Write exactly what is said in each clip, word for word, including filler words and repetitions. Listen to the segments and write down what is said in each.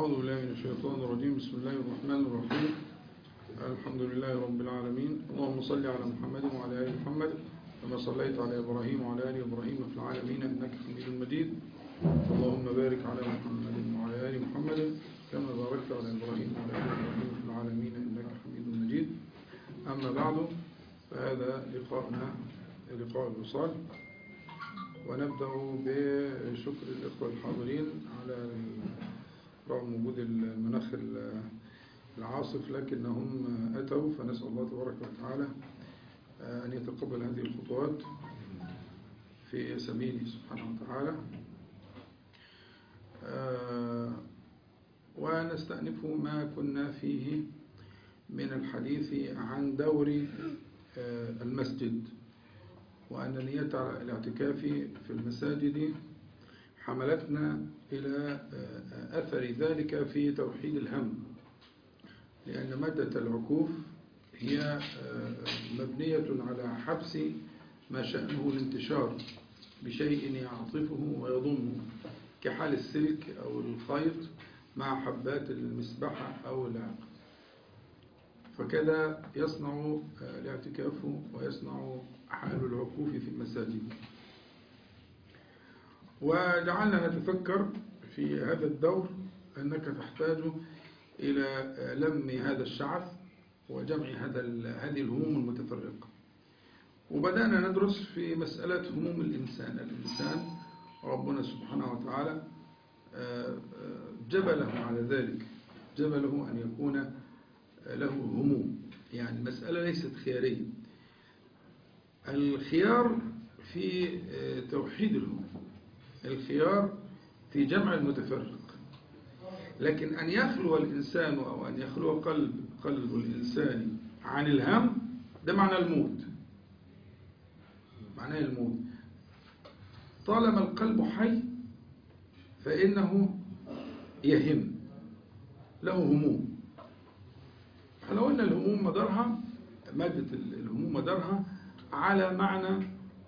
أعوذ بالله من الشيطان الرجيم. بسم الله الرحمن الرحيم. الحمد لله رب العالمين. اللهم صل على محمد وعلى آل محمد كما صليت على إبراهيم وعلى آل إبراهيم في العالمين إنك حميد مجيد. اللهم بارك على محمد وعلى آل محمد كما باركت على إبراهيم وعلى آل إبراهيم في العالمين إنك حميد مجيد. أما بعد، فهذا لقاءنا لقاء الوصال، ونبدأ بشكر الإخوة الحاضرين على رغم وجود المناخ العاصف، لكنهم أتوا، فنسأل الله تبارك وتعالى أن يتقبل هذه الخطوات في سبيله سبحانه وتعالى. ونستأنف ما كنا فيه من الحديث عن دور المسجد، وأن نية الاعتكاف في المساجد حملتنا إلى أثر ذلك في توحيد الهم، لأن مادة العكوف هي مبنية على حبس ما شأنه الانتشار بشيء يعطفه ويضمه، كحال السلك أو الخيط مع حبات المسبحة أو العقد. فكذا يصنع الاعتكاف ويصنع حال العكوف في المساجد. وجعلنا نتفكر في هذا الدور أنك تحتاج إلى لم هذا الشعث وجمع هذا هذه الهموم المتفرقة. وبدأنا ندرس في مسألة هموم الإنسان. الإنسان ربنا سبحانه وتعالى جبله على ذلك، جبله أن يكون له هموم، يعني المسألة ليست خيارية. الخيار في توحيد الهموم، الخيار في جمع المتفرق، لكن أن يخلو الإنسان أو أن يخلو قلب قلب الإنسان عن الهم، ده معنى الموت، معناه الموت. طالما القلب حي فإنه يهم، له هموم. احنا قلنا الهموم مدارها، مادة الهموم مدارها على معنى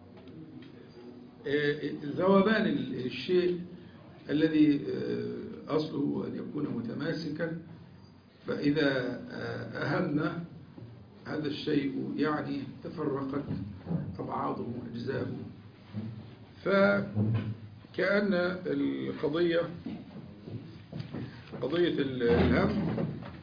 ذوبان الشيء الذي أصله أن يكون متماسكا، فإذا أهمنا هذا الشيء يعني تفرقت أبعاضه وأجزاؤه. فكأن القضية قضية الهم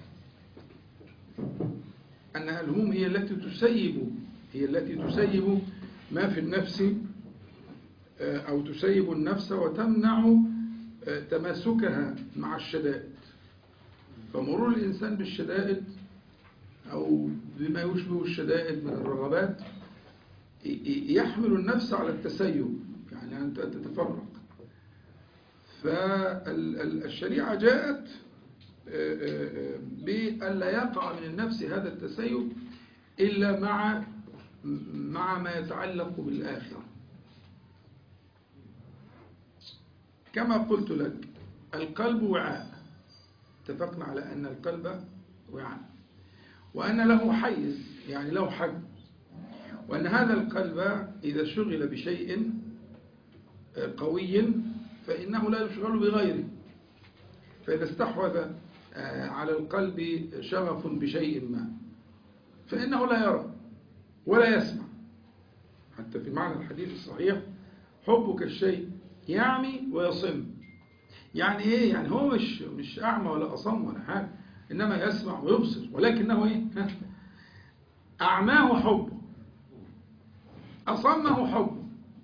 أنها الهموم هي التي تسيب هي التي تسيب ما في النفس، أو تسيب النفس وتمنع تماسكها مع الشدائد. فمرور الإنسان بالشدائد أو بما يشبه الشدائد من الرغبات يحمل النفس على التسيب، يعني أن تتفرق. فالشريعة جاءت بأن لا يقع من النفس هذا التسيب إلا مع مع ما يتعلق بالآخرة. كما قلت لك، القلب وعاء، اتفقنا على أن القلب وعاء، وأن له حيز، يعني له حجم، وأن هذا القلب إذا شغل بشيء قوي فإنه لا يشغل بغيره. فإذا استحوذ على القلب شغف بشيء ما فإنه لا يرى ولا يسمع. حتى في معنى الحديث الصحيح: حبك الشيء يعمي ويصم. يعني ايه؟ يعني هو مش مش اعمى ولا اصم ولا حاجه، انما يسمع ويبصر، ولكنه ايه؟ اعماه حبه، اصمه حبه.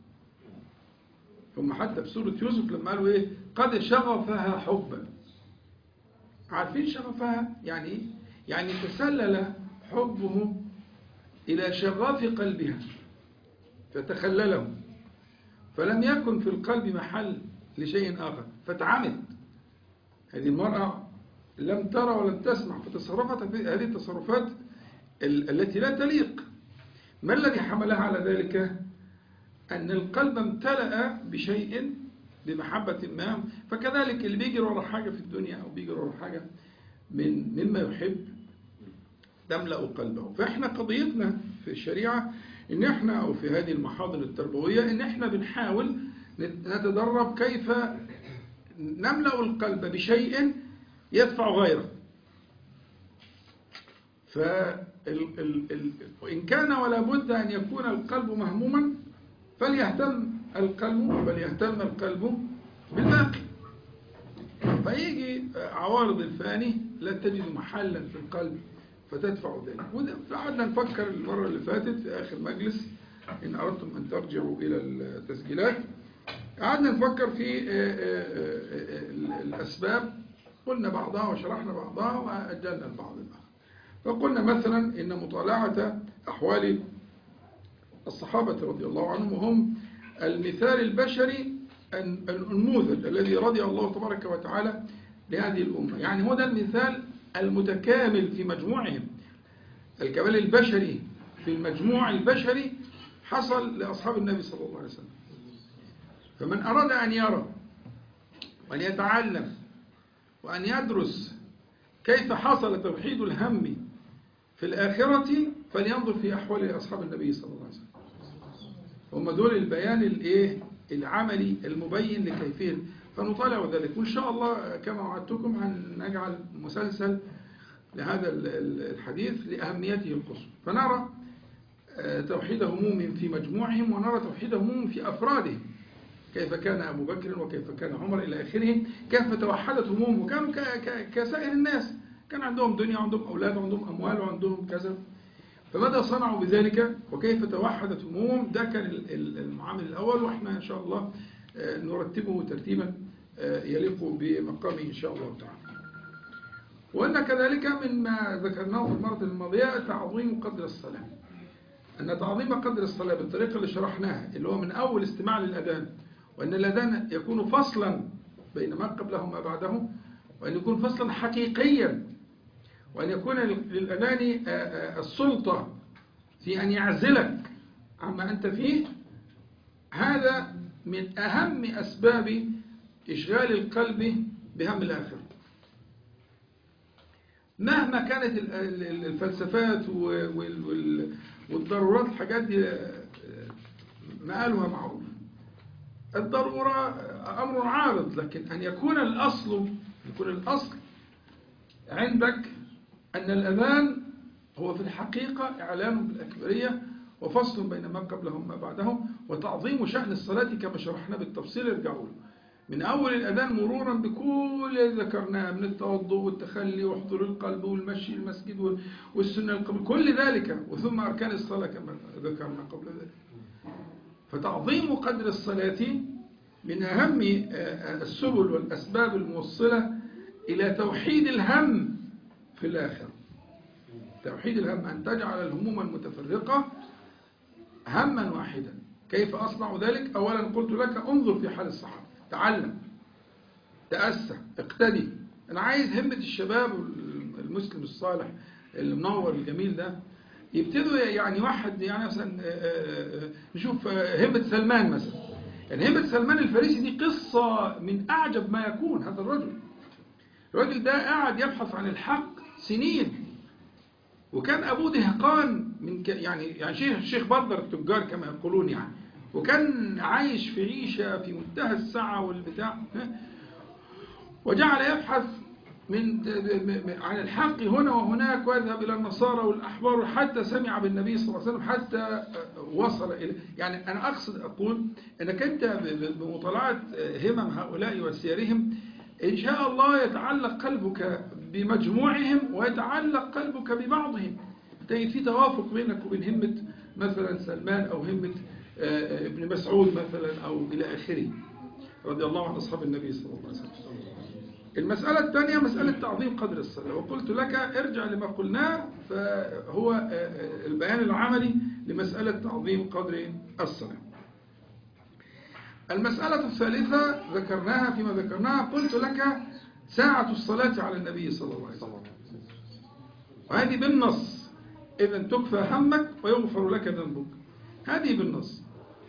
ثم حتى في سوره يوسف لما قالوا ايه؟ قد شغفها حبا. عارفين شغفها يعني ايه؟ يعني تسلل حبه الى شغاف قلبها فتخلله، فلم يكن في القلب محل لشيء آخر، فتعمد. هذه المرأة لم ترى ولم تسمع، فتصرفت هذه التصرفات التي لا تليق. ما الذي حملها على ذلك؟ أن القلب امتلأ بشيء، بمحبة ما. فكذلك اللي بيجري ورا حاجة في الدنيا أو بيجري ورا حاجة من مما يحب تملأ قلبه. فإحنا قضيتنا في الشريعة إن إحنا، أو في هذه المحاضر التربوية، إن إحنا بنحاول نتدرب كيف نملأ القلب بشيء يدفع غيره. وإن كان ولا بد أن يكون القلب مهموما فليهتم القلب فليهتم القلب بالباقي. فيجي عوارض الفاني لا تجد محلا في القلب فتدفع ذلك. وقعدنا نفكر المرة اللي فاتت في آخر مجلس، إن أردتم أن ترجعوا إلى التسجيلات، قعدنا نفكر في الأسباب، قلنا بعضها وشرحنا بعضها وأجلنا البعض الآخر. فقلنا مثلا إن مطالعة أحوال الصحابة رضي الله عنهم وهم المثال البشري، النموذج الذي رضي الله تبارك وتعالى لهذه الأمة، يعني هو ده المثال المتكامل في مجموعهم. الكمال البشري في المجموع البشري حصل لأصحاب النبي صلى الله عليه وسلم. فمن أراد أن يرى وأن يتعلم وأن يدرس كيف حصل توحيد الهم في الآخرة فلينظر في أحوال أصحاب النبي صلى الله عليه وسلم. هم دول البيان الإيه العملي المبين لكيفية، فنطالع ذلك. وإن شاء الله كما وعدتكم هنجعل مسلسل لهذا الحديث لأهميته القصوى، فنرى توحيد هموم في مجموعهم ونرى توحيد هموم في أفرادهم، كيف كان أبو بكر وكيف كان عمر إلى آخره، كيف توحدت همومهم وكانوا كسائر الناس، كان عندهم دنيا وعندهم أولاد وعندهم أموال وعندهم كذا، فماذا صنعوا بذلك وكيف توحدت همومهم. ده كان المعامل الأول، وإحنا إن شاء الله نرتبه ترتيبا يليق بمقامه إن شاء الله تعالى. وأن كذلك مما ذكرناه في المرة الماضية تعظيم قدر الصلاة، أن تعظيم قدر الصلاة بالطريقة اللي شرحناها، اللي هو من أول استماع للأذان، وأن الأذان يكون فصلا بين ما قبله وما بعده، وأن يكون فصلا حقيقيا، وأن يكون للأذان السلطة في أن يعزلك عما أنت فيه. هذا من أهم أسباب إشغال القلب بهم الآخرة. مهما كانت الفلسفات والضرورات، الحاجات دي مآلها معروف، الضرورة أمر عارض، لكن أن يكون الأصل يكون الأصل عندك أن الأذان هو في الحقيقة إعلان بالأكبرية وفصل بين ما قبله وما بعده، وتعظيم شأن الصلاة كما شرحنا بالتفصيل. ارجعوا له من أول الأذان مرورا بكل اللي ذكرناه من التوضؤ والتخلي وحضور القلب والمشي المسجد والسنة القبل، كل ذلك، وثم أركان الصلاة كما ذكرنا قبل ذلك. فتعظيم قدر الصلاة من أهم السبل والأسباب الموصلة إلى توحيد الهم في الآخرة. توحيد الهم أن تجعل الهموم المتفرقة هما واحدا. كيف أصنع ذلك؟ أولا قلت لك انظر في حال الصحابة، تعلم، تأسى، اقتدي. أنا عايز همة الشباب المسلم الصالح المنور الجميل ده يبتدوا يعني واحد، يعني مثلا نشوف همة سلمان مثلا. يعني همة سلمان الفارسي دي قصة من أعجب ما يكون. هذا الرجل الراجل ده قاعد يبحث عن الحق سنين، وكان أبوه دهقان من ك... يعني يعني شيخ الشيخ بدر التجار كما يقولون يعني، وكان عايش في عيشة في منتهى السعة والبتاع، وجعل يبحث من عن الحق هنا وهناك، ويذهب إلى النصارى والأحبار حتى سمع بالنبي صلى الله عليه وسلم، حتى وصل إلى، يعني أنا أقصد أقول أنك أنت بمطالعة همم هؤلاء وسيرهم إن شاء الله يتعلق قلبك بمجموعهم ويتعلق قلبك ببعضهم، تجد في توافق بينك وبين همة مثلا سلمان أو همة ابن مسعود مثلا أو إلى آخره رضي الله عن أصحاب النبي صلى الله عليه وسلم. المسألة الثانية مسألة تعظيم قدر الصلاة، وقلت لك ارجع لما قلناه، فهو البيان العملي لمسألة تعظيم قدر الصلاة. المسألة الثالثة ذكرناها فيما ذكرناها، قلت لك ساعة الصلاة على النبي صلى الله عليه وسلم، وهذه بالنص، إذن تكفى همك ويغفر لك ذنبك، هذه بالنص.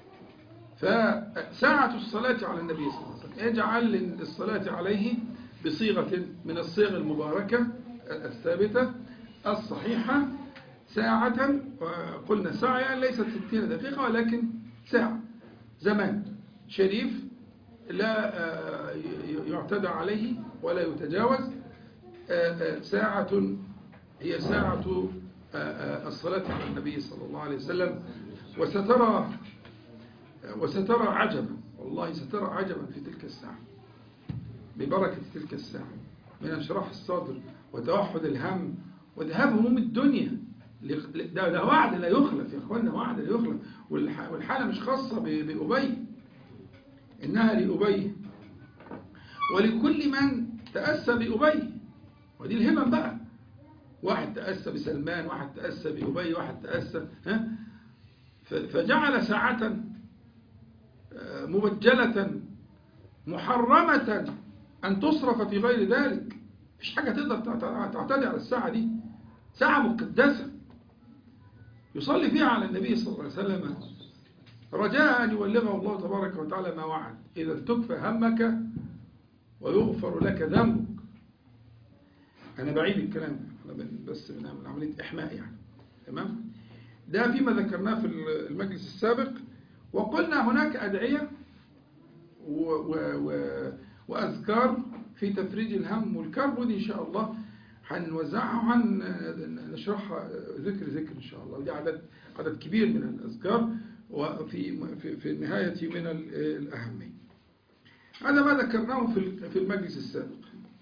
فساعة الصلاة على النبي صلى الله عليه وسلم اجعل الصلاة عليه بصيغة من الصيغ المباركة الثابتة الصحيحة، ساعة، قلنا ساعة يعني ليست ستين دقيقة ولكن ساعة، زمان شريف لا يعتدى عليه ولا يتجاوز، ساعة هي ساعة الصلاة على النبي صلى الله عليه وسلم. وسترى وسترى عجبا، والله سترى عجبا في تلك الساعة ببركة تلك الساعة من انشراح الصدر وتوحد الهم وذهاب هموم الدنيا. ده, ده وعد لا يخلف يا اخوانا، وعد لا يخلف. والحالة مش خاصة بأبي، إنها لأبي ولكل من تأسى بأبي. ودي الهمم بقى، واحد تأسى بسلمان، واحد تأسى بأبي، واحد تأسى ها فجعل ساعة مبجلة محرمة أن تصرف في غير ذلك. مفيش حاجة تقدر تعتدي على الساعة دي، ساعة مقدسة يصلي فيها على النبي صلى الله عليه وسلم رجاء أن يبلغه الله تبارك وتعالى ما وعد. إذا تكفى همك ويغفر لك ذنبك. أنا بعيد الكلام بس من عملية إحماء يعني، تمام؟ ده فيما ذكرناه في المجلس السابق. وقلنا هناك أدعية و و و وأذكار في تفريج الهم والكرب، ودي إن شاء الله هنوزعها وهنشرحها ذكر ذكر إن شاء الله. ودي عدد عدد كبير من الأذكار وفي في, في النهاية من الأهمية. هذا ما ذكرناه في في المجلس السابق.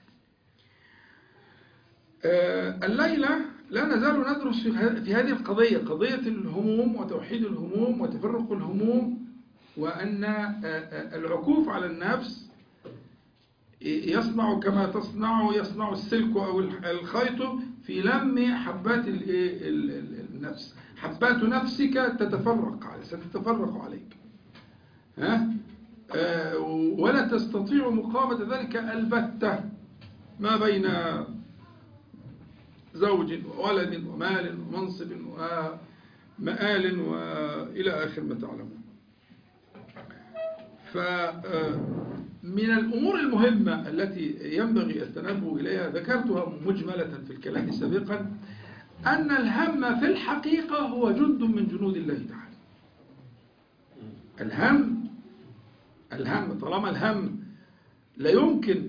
الليلة لا نزال ندرس في هذه القضية، قضية الهموم وتوحيد الهموم وتفرق الهموم، وأن العكوف على النفس يصنع كما تصنع يصنع السلك أو الخيط في لم حبات النفس. حبات نفسك تتفرق عليك، ستتفرق عليك، ها؟ ولا تستطيع مقاومة ذلك البتة، ما بين زوج وولد ومال ومنصب ومآل وإلى آخر ما تعلمون. فمن الأمور المهمة التي ينبغي التنبه إليها ذكرتها مجملة في الكلام سابقا، أن الهم في الحقيقة هو جند من جنود الله تعالى. الهم الهم طالما الهم لا يمكن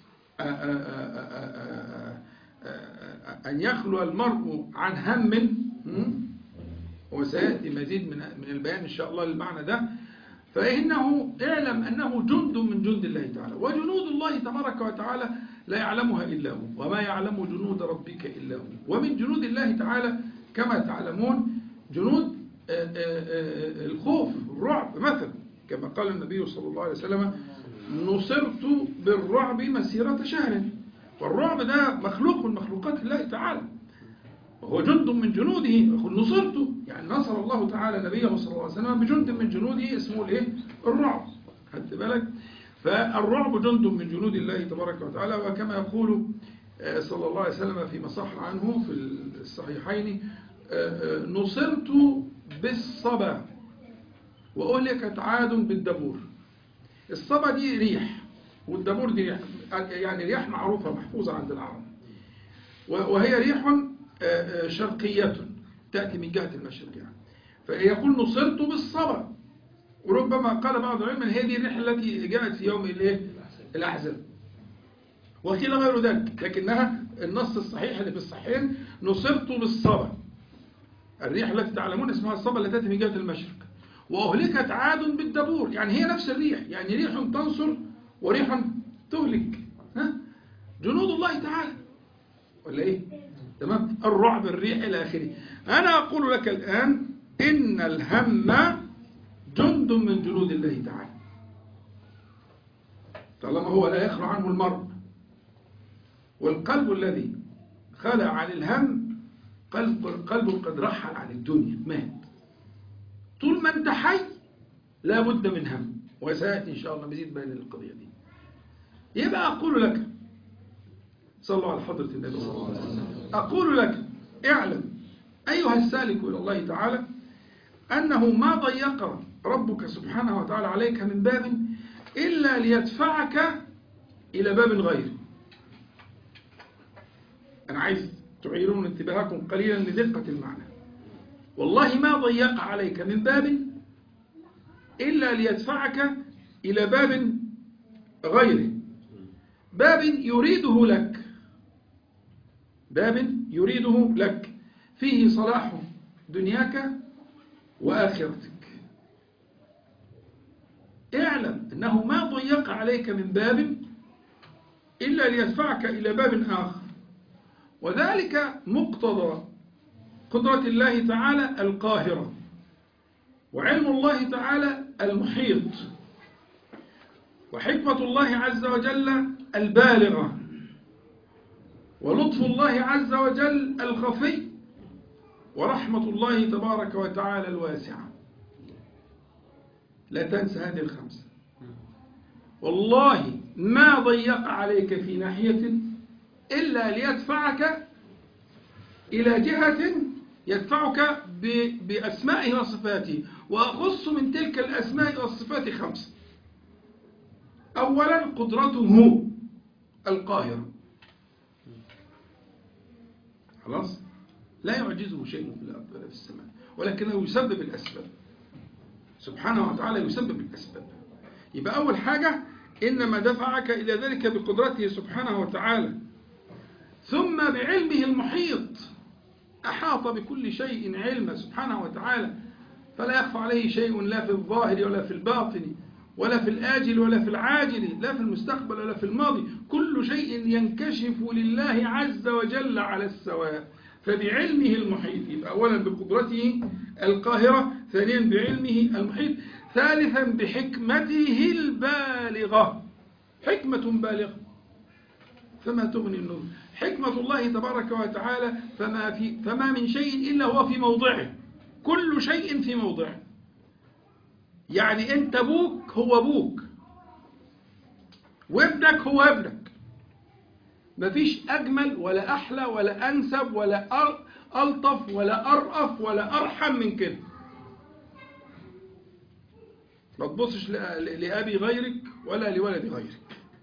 أن يخلو المرء عن هم، وسيأتي مزيد من من البيان إن شاء الله للمعنى ده، فإنه اعلم أنه جند من جند الله تعالى. وجنود الله تبارك وتعالى لا يعلمها إلا هو، وما يعلم جنود ربك إلا هو. ومن جنود الله تعالى كما تعلمون جنود الخوف الرعب مثلا، كما قال النبي صلى الله عليه وسلم: نصرت بالرعب مسيرة شهر. والرعب ده مخلوق من مخلوقات الله تعالى، وهو جند من جنوده. نصرته يعني نصر الله تعالى نبيه صلى الله عليه وسلم بجند من جنوده اسمه الايه؟ الرعب. خدت بالك؟ فالرعب جند من جنود الله تبارك وتعالى. وكما يقول صلى الله عليه وسلم فيما صح عنه في الصحيحين: نصرت بالصبا وأهلكت عاد بالدبور. الصبا دي ريح، والدبور دي ريح، يعني رياح معروفة محفوظة عند العرب، وهي ريح شرقية تأتي من جهة المشرق يعني. فيقول نصرت بالصبا، وربما قال بعض العلماء هي دي الريح التي جاءت في يوم الأحزاب، وقيل غير ذلك، لكنها النص الصحيح اللي في الصحيحين نصرت بالصبا، الريح التي تعلمون اسمها الصبا التي تأتي من جهة المشرق. وأهلكت عاد بالدبور، يعني هي نفس الريح، يعني ريح تنصر وريح تهلك. ها؟ جنود الله تعالى ولا ايه؟ تمام؟ الرعب، الريح الى اخره. انا اقول لك الان ان الهم جند من جنود الله تعالى، طالما هو لا يخلو عنه المرء. والقلب الذي خلع عن الهم قلب قلبه قد رحل عن الدنيا، مات. طول ما انت حي لا بد من هم، وسياتي ان شاء الله مزيد بين القضيه دي. يبقى اقول لك صلوا على حضرة النبي صلى الله عليه وسلم، أقول لك اعلم أيها السالك إلى الله تعالى أنه ما ضيق ربك سبحانه وتعالى عليك من باب إلا ليدفعك إلى باب غيره. أنا عايز تعيرون انتباهكم قليلا لدقة المعنى. والله ما ضيق عليك من باب إلا ليدفعك إلى باب غيره، باب يريده لك باب يريده لك فيه صلاح دنياك وآخرتك. اعلم أنه ما ضيق عليك من باب إلا ليدفعك إلى باب آخر، وذلك مقتضى قدرة الله تعالى القاهرة، وعلم الله تعالى المحيط، وحكمة الله عز وجل البالغة، ولطف الله عز وجل الخفي، ورحمة الله تبارك وتعالى الواسعة. لا تنسى هذه الخمسة. والله ما ضيق عليك في ناحية إلا ليدفعك إلى جهة يدفعك بأسمائه وصفاته، وأخص من تلك الأسماء والصفات خمسة. أولا قدرته القاهرة، خلاص، لا يعجزه شيء في الأرض ولا في السماء، ولكنه يسبب الأسباب سبحانه وتعالى، يسبب الأسباب. يبقى أول حاجة إنما دفعك إلى ذلك بقدرته سبحانه وتعالى، ثم بعلمه المحيط، أحاط بكل شيء علما سبحانه وتعالى، فلا يخفى عليه شيء لا في الظاهر ولا في الباطن ولا في الآجل ولا في العاجل، لا في المستقبل ولا في الماضي، كل شيء ينكشف لله عز وجل على السواء. فبعلمه المحيط، يبقى أولا بقدرته القاهرة، ثانيا بعلمه المحيط، ثالثا بحكمته البالغة. حكمة بالغة فما تغني النذر. حكمة الله تبارك وتعالى فما, في فما من شيء إلا هو في موضعه، كل شيء في موضعه. يعني أنت أبوك هو أبوك، وابنك هو ابنك، مفيش أجمل ولا أحلى ولا أنسب ولا ألطف ولا أرأف ولا أرحم من كده. ما تبصش لأبي غيرك ولا لولد غيرك،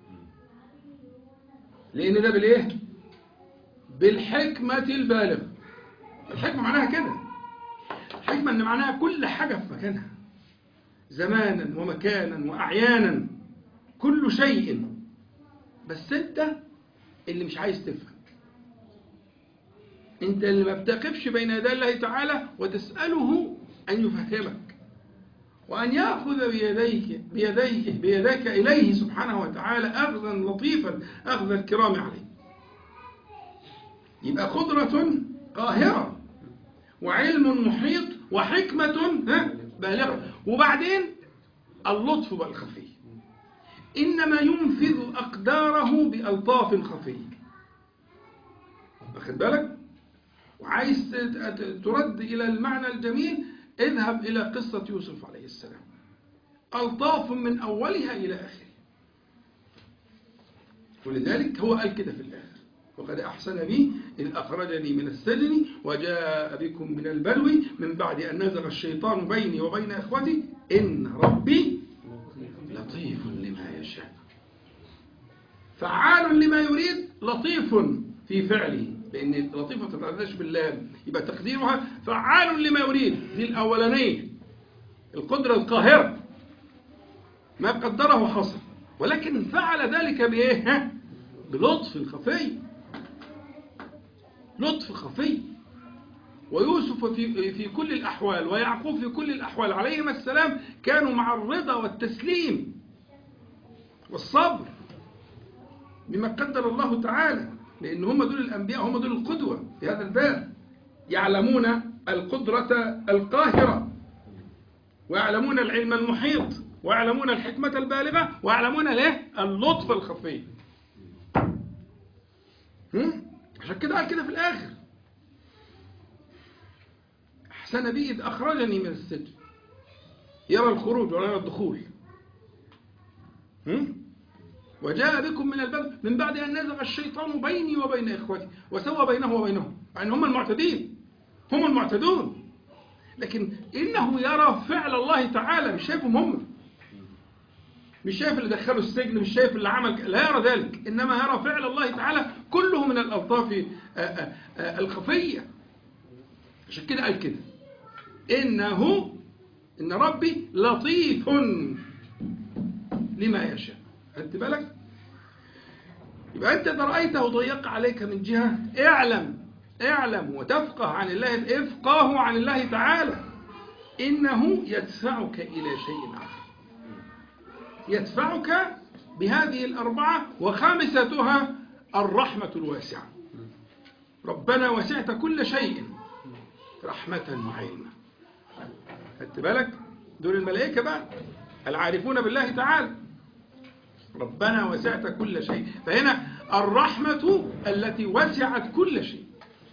لأن ده بالإيه؟ بالحكمة البالغة. الحكمة معناها كده، الحكمة إن معناها كل حاجة في مكانها، زمانا ومكانا وأعيانا، كل شيء. بس أنت اللي مش عايز تفهم، أنت اللي ما بتقفش بين يدي الله تعالى وتسأله أن يفهمك، وأن يأخذ بيديك بيديك بيديك إليه سبحانه وتعالى أخذا لطيفا أخذ الكرام عليه. يبقى قدرة قاهرة، وعلم محيط، وحكمة بالغة. وبعدين اللطف بالخفي، إنما ينفذ أقداره بألطاف خفية. واخد بالك؟ وعايز ترد إلى المعنى الجميل، اذهب إلى قصة يوسف عليه السلام، ألطاف من أولها إلى آخره. ولذلك هو قال كده في الآخر: وقد أحسن بي إذ أخرجني من السجن وجاء بكم من البدو من بعد أن نزغ الشيطان بيني وبين إخوتي إن ربي لطيف لما يشاء. فعال لما يريد، لطيف في فعله، لأن لطيف ما تتعداش باللام، يبقى تقديرها فعال لما يريد. دي الأولانية، القدرة القاهرة، ما قدره حصل، ولكن فعل ذلك بإيه؟ بلطف خفي، لطف خفي. ويوسف في في كل الأحوال ويعقوب في كل الأحوال عليهما السلام كانوا مع الرضا والتسليم والصبر بما قدر الله تعالى، لأن هم دول الأنبياء، هم دول القدوة في هذا الباب. يعلمون القدرة القاهرة، ويعلمون العلم المحيط، ويعلمون الحكمة البالغة، ويعلمون ليه اللطف الخفي. عشان كده قال كده في الآخر: أحسن بي إذ أخرجني من السجن. يرى الخروج ولا يرى الدخول. وجاء بكم من البدو من بعد أن نزغ الشيطان بيني وبين إخوتي وسوى بينه وبينهم، يعني هم المعتدين، هم المعتدون، لكن إنه يرى فعل الله تعالى، مش شايفهم هم، مش شايف اللي دخلوا السجن، مش شايف اللي عمل، لا يرى ذلك، إنما يرى فعل الله تعالى كله من الألطاف الخفية. عشان كده قال كده: إنه إن ربي لطيف لما يشاء. خدت بالك؟ يبقى أنت إذا رأيته ضيق عليك من جهة اعلم اعلم وتفقه عن الله، افقه عن الله تعالى إنه يدفعك إلى شيء آخر، يدفعك بهذه الأربعة، وخامستها الرحمة الواسعة. ربنا وسعت كل شيء رحمة وعلما. خدت بالك؟ دول الملائكة بقى العارفون بالله تعالى. ربنا وسعت كل شيء، فهنا الرحمة التي وسعت كل شيء.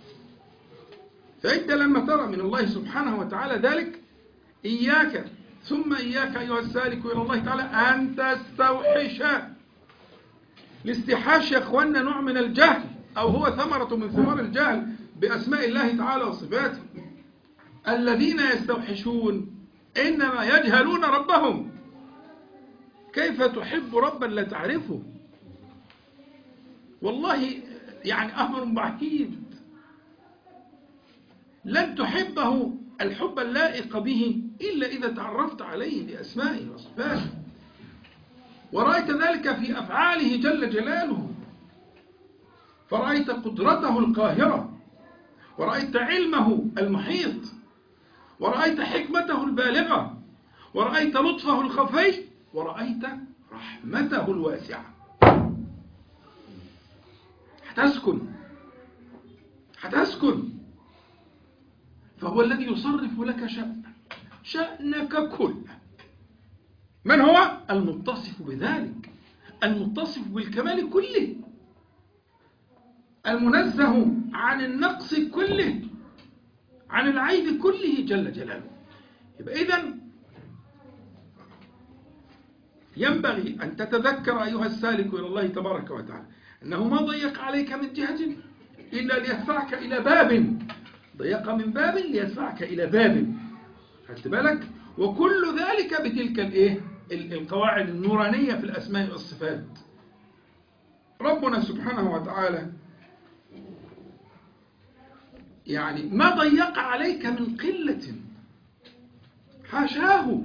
فأنت لما ترى من الله سبحانه وتعالى ذلك، إياك ثم إياك أيها السالك إلى الله تعالى أن تستوحش. الاستحاش يا أخوانا نوع من الجهل، أو هو ثمرة من ثمار الجهل بأسماء الله تعالى وصفاته. الذين يستوحشون إنما يجهلون ربهم. كيف تحب ربا لا تعرفه؟ والله يعني أمر بعيد. لن تحبه الحب اللائق به إلا إذا تعرفت عليه بأسمائه وصفاته، ورأيت ذلك في أفعاله جل جلاله، فرأيت قدرته القاهرة، ورأيت علمه المحيط، ورأيت حكمته البالغة، ورأيت لطفه الخفي، ورأيت رحمته الواسعة. هتسكن هتسكن فهو الذي يصرف لك شأنك شأنك كله. من هو؟ المتصف بذلك، المتصف بالكمال كله، المنزه عن النقص كله، عن العيب كله جل جلاله. يبقى إذن ينبغي أن تتذكر أيها السالك إلى الله تبارك وتعالى أنه ما ضيق عليك من جهة إلا ليدفعك إلى باب، ضيق من باب ليدفعك إلى باب. خدت بالك؟ وكل ذلك بتلك الإيه؟ القواعد النورانية في الأسماء والصفات. ربنا سبحانه وتعالى يعني ما ضيق عليك من قلة، حاشاه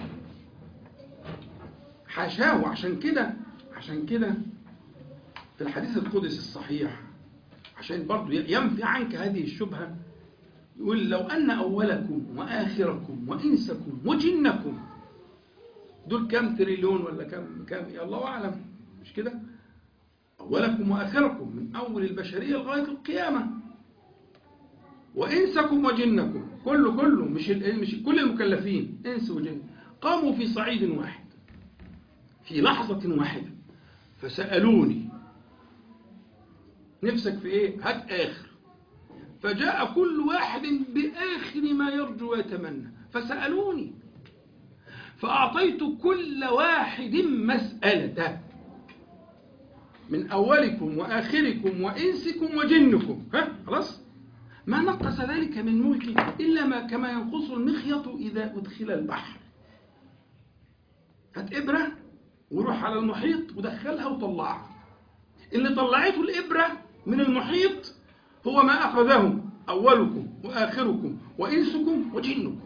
حاشاه. عشان كده عشان كده في الحديث القدسي الصحيح، عشان برضو ينفي عنك هذه الشبهة، يقول لو أن أولكم وآخركم وإنسكم وجنكم، دول كم تريليون ولا كم كم الله أعلم، مش كده؟ أولكم وآخركم من أول البشرية لغاية القيامة، وإنسكم وجنكم، كله كله مش مش كل المكلفين إنس وجن، قاموا في صعيد واحد في لحظة واحدة فسألوني نفسك في إيه؟ هات آخر. فجاء كل واحد بآخر ما يرجو ويتمنى فسألوني، فأعطيت كل واحد مسألته، من أولكم وآخركم وإنسكم وجنكم. ها خلاص، ما نقص ذلك من ملكي إلا ما كما ينقص المخيط إذا أدخل البحر. هات إبرة وروح على المحيط ودخلها وطلعها، اللي طلعته الإبرة من المحيط هو ما أخذه أولكم وآخركم وإنسكم وجنكم.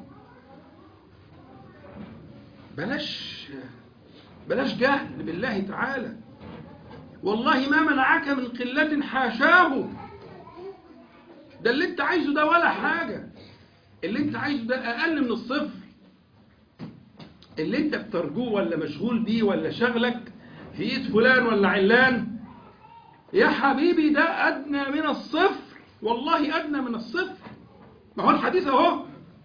بلاش بلاش جهل بالله تعالى. والله ما منعك من قلة، حاشاه. ده اللي انت عايزه ده ولا حاجة، اللي انت عايزه ده أقل من الصفر. اللي انت بترجوه ولا مشغول بيه ولا شغلك في ايد فلان ولا علان، يا حبيبي ده أدنى من الصفر، والله أدنى من الصفر. ما هو الحديث اهو،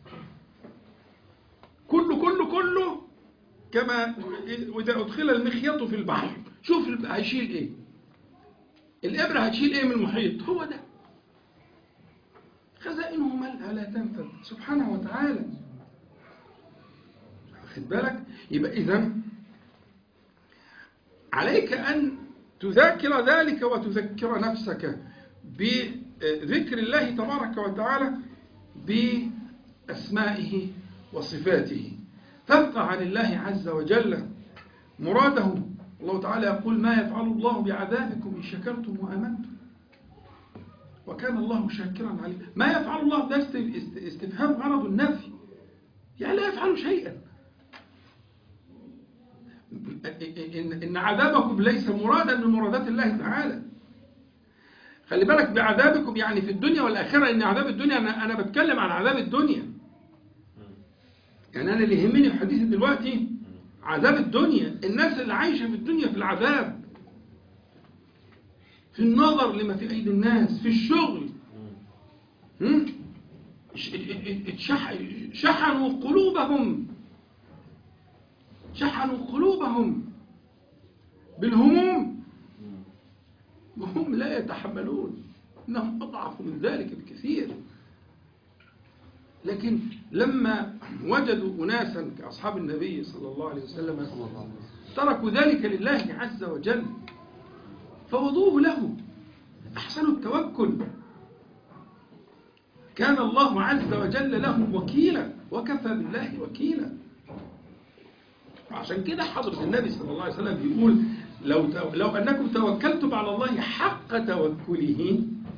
كله كله كله كما وإذا أدخل المخيط في البحر. شوف هيشيل إيه، الإبرة هتشيل إيه من المحيط؟ هو ده. خزائنه ملأ لا تنفذ سبحانه وتعالى. واخد بالك؟ يبقى إذن عليك أن تذاكر ذلك وتذكر نفسك بذكر الله تبارك وتعالى بأسمائه وصفاته، تبقى عن الله عز وجل مراده. الله تعالى يقول ما يفعل الله بعذابكم إن شكرتم وآمنتم وكان الله شاكرا عليم. ما يفعل الله ده استفهام غرض النفي، يعني لا يفعل شيئا. إن عذابكم ليس مرادا من مرادات الله تعالى، خلي بالك بعذابكم يعني في الدنيا والآخرة، إن عذاب الدنيا أنا, أنا بتكلم عن عذاب الدنيا. يعني أنا اللي يهمني في حديثي دلوقتي عذاب الدنيا، الناس اللي عايشة في الدنيا في العذاب، في النظر لما في أيدي الناس، في الشغل. شحنوا قلوبهم شحنوا قلوبهم بالهموم وهم لا يتحملون، إنهم أضعف من ذلك بكثير. لكن لما وجدوا أناسا كأصحاب النبي صلى الله عليه وسلم تركوا ذلك لله عز وجل، فوضوه له، أحسنوا التوكل، كان الله عز وجل لهم وكيلا، وكفى بالله وكيلا. عشان كده حضرة النبي صلى الله عليه وسلم بيقول لو لو أنكم توكلتم على الله حق توكله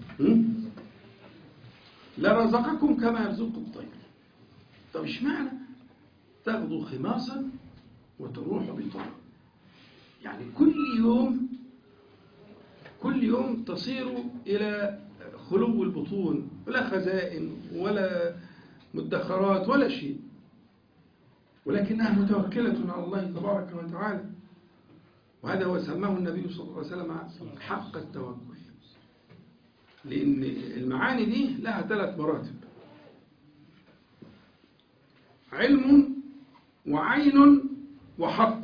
لرزقكم كما يرزق الطير. طب اشمعنى تاخذوا خماصا وتروحوا بطير؟ يعني كل يوم كل يوم تصيروا إلى خلو البطون، ولا خزائن ولا مدخرات ولا شيء، ولكنها متوكلة على الله تبارك وتعالى. وهذا هو سماه النبي صلى الله عليه وسلم حق التوكل، لأن المعاني دي لها ثلاث مراتب: علم وعين وحق.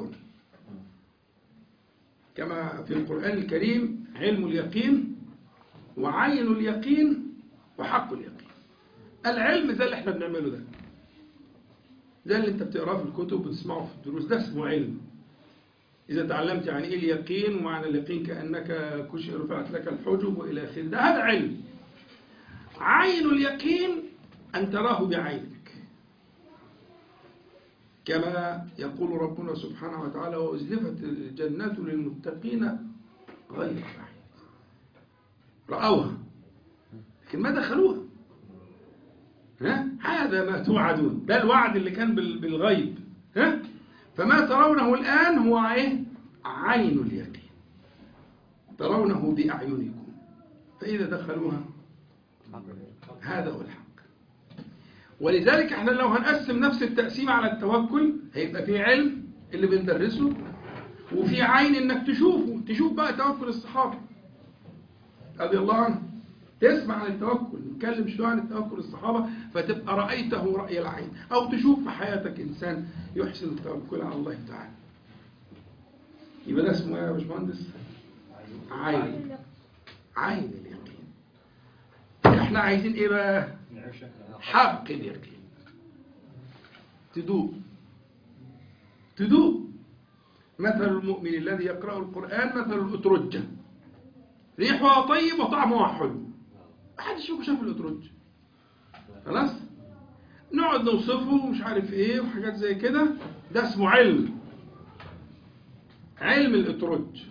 كما في القرآن الكريم علم اليقين وعين اليقين وحق اليقين. العلم زي اللي احنا بنعمله ده، ده اللي انت بتقراه في الكتب وتسمعه في الدروس، ده اسمه علم. إذا تعلمت يعني إيه اليقين، ومعنى اليقين كأنك كشف رفعت لك الحجب وإلى آخره، ده هذا علم. عين اليقين أن تراه بعينك، كما يقول ربنا سبحانه وتعالى: وأزلفت الجنة للمتقين غير بعيد. رأوها لكن ما دخلوها. ها؟ هذا ما توعدون، ده الوعد اللي كان بالغيب. ها؟ فما ترونه الآن هو ايه؟ عين اليقين، ترونه بأعينكم، فإذا دخلوها هذا هو الحق. ولذلك احنا لو هنقسم نفس التقسيم على التوكل، هيبقى في علم اللي بندرسه، وفي عين انك تشوفه، تشوف بقى توكل الصحابة رضي الله عنهم، تسمع عن التوكل، نتكلم شوية عن التوكل الصحابة فتبقى رأيته رأي العين، أو تشوف في حياتك إنسان يحسن التوكل على الله تعالى. يبقى ده اسمه ايه يا باشمهندس؟ عين عين اليقين. احنا عايزين ايه بقى؟ حق اليقين. تدوق تدوق مثل المؤمن الذي يقرأ القرآن مثل الأترجة، ريحها طيب وطعمها حلو. محدش فيكم شاف الأترجة، خلاص؟ نقعد نوصفه ومش عارف ايه وحاجات زي كده، ده اسمه علم علم الأترج.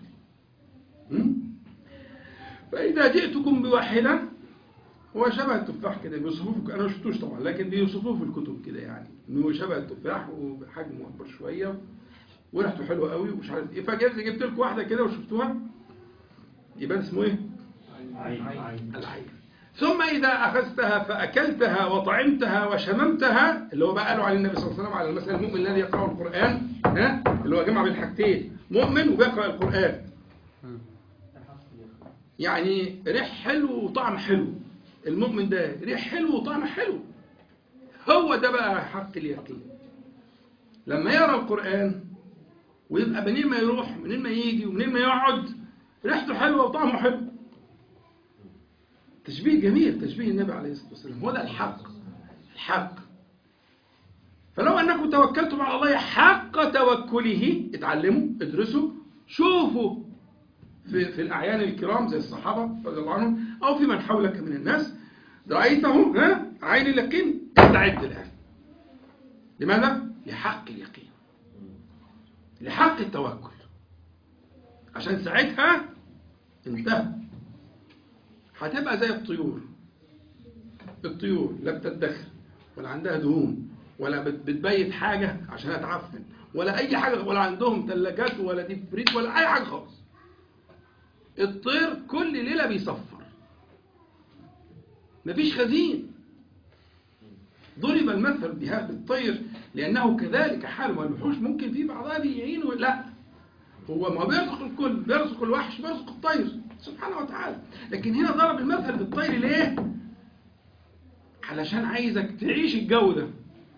فإذا جئتكم بواحدة، هو شبه التفاح كده بيوصفوه، أنا ما شفتوش طبعا لكن بيوصفوه في الكتب كده، يعني إنه شبه التفاح وبحجمه أكبر شوية وريحته حلوة قوي ومش عارف إيه. فجأة جبت لكم واحدة كده وشفتوها، يبقى اسمه إيه؟ عين. العين. ثم إذا أخذتها فأكلتها وطعمتها وشممتها، اللي هو بقى قالوا على النبي صلى الله عليه وسلم على المثل المؤمن الذي يقرأ القرآن، ها؟ اللي هو جمع بين حاجتين، مؤمن وبيقرأ القرآن، يعني ريح حلو وطعم حلو. المؤمن ده ريح حلو وطعم حلو، هو ده بقى حق اليقين. لما يرى القرآن ويبقى منين ما يروح منين ما يجي ومنين ما يقعد ريحته حلوة وطعمه حلو. تشبيه جميل، تشبيه النبي عليه الصلاة والسلام، هو ده الحق الحق. فلو أنكم توكلتم على الله حق توكله، اتعلموا، ادرسوا، شوفوا في, في الأعيان الكرام زي الصحابة رضي الله عنهم، أو في من حولك من الناس، رأيتهم ها عين اليقين، استعد الآن. لماذا؟ لحق اليقين، لحق التوكل، عشان ساعتها انتهى. هتبقى زي الطيور. الطيور لا بتدخر ولا عندها دهون ولا بتبيت حاجة عشان تعفن ولا أي حاجة، ولا عندهم ثلاجات ولا ديب فريز ولا أي حاجة خالص. الطير كل ليلة بيصفر، مفيش خزين. ضرب المثل بها بالطير لأنه كذلك حال والوحوش ممكن في بعضها بيعين لا، هو ما بيرزق الكل، بيرزق الوحش، بيرزق الطير سبحانه وتعالى. لكن هنا ضرب المثل بالطير ليه؟ علشان عايزك تعيش الجو ده،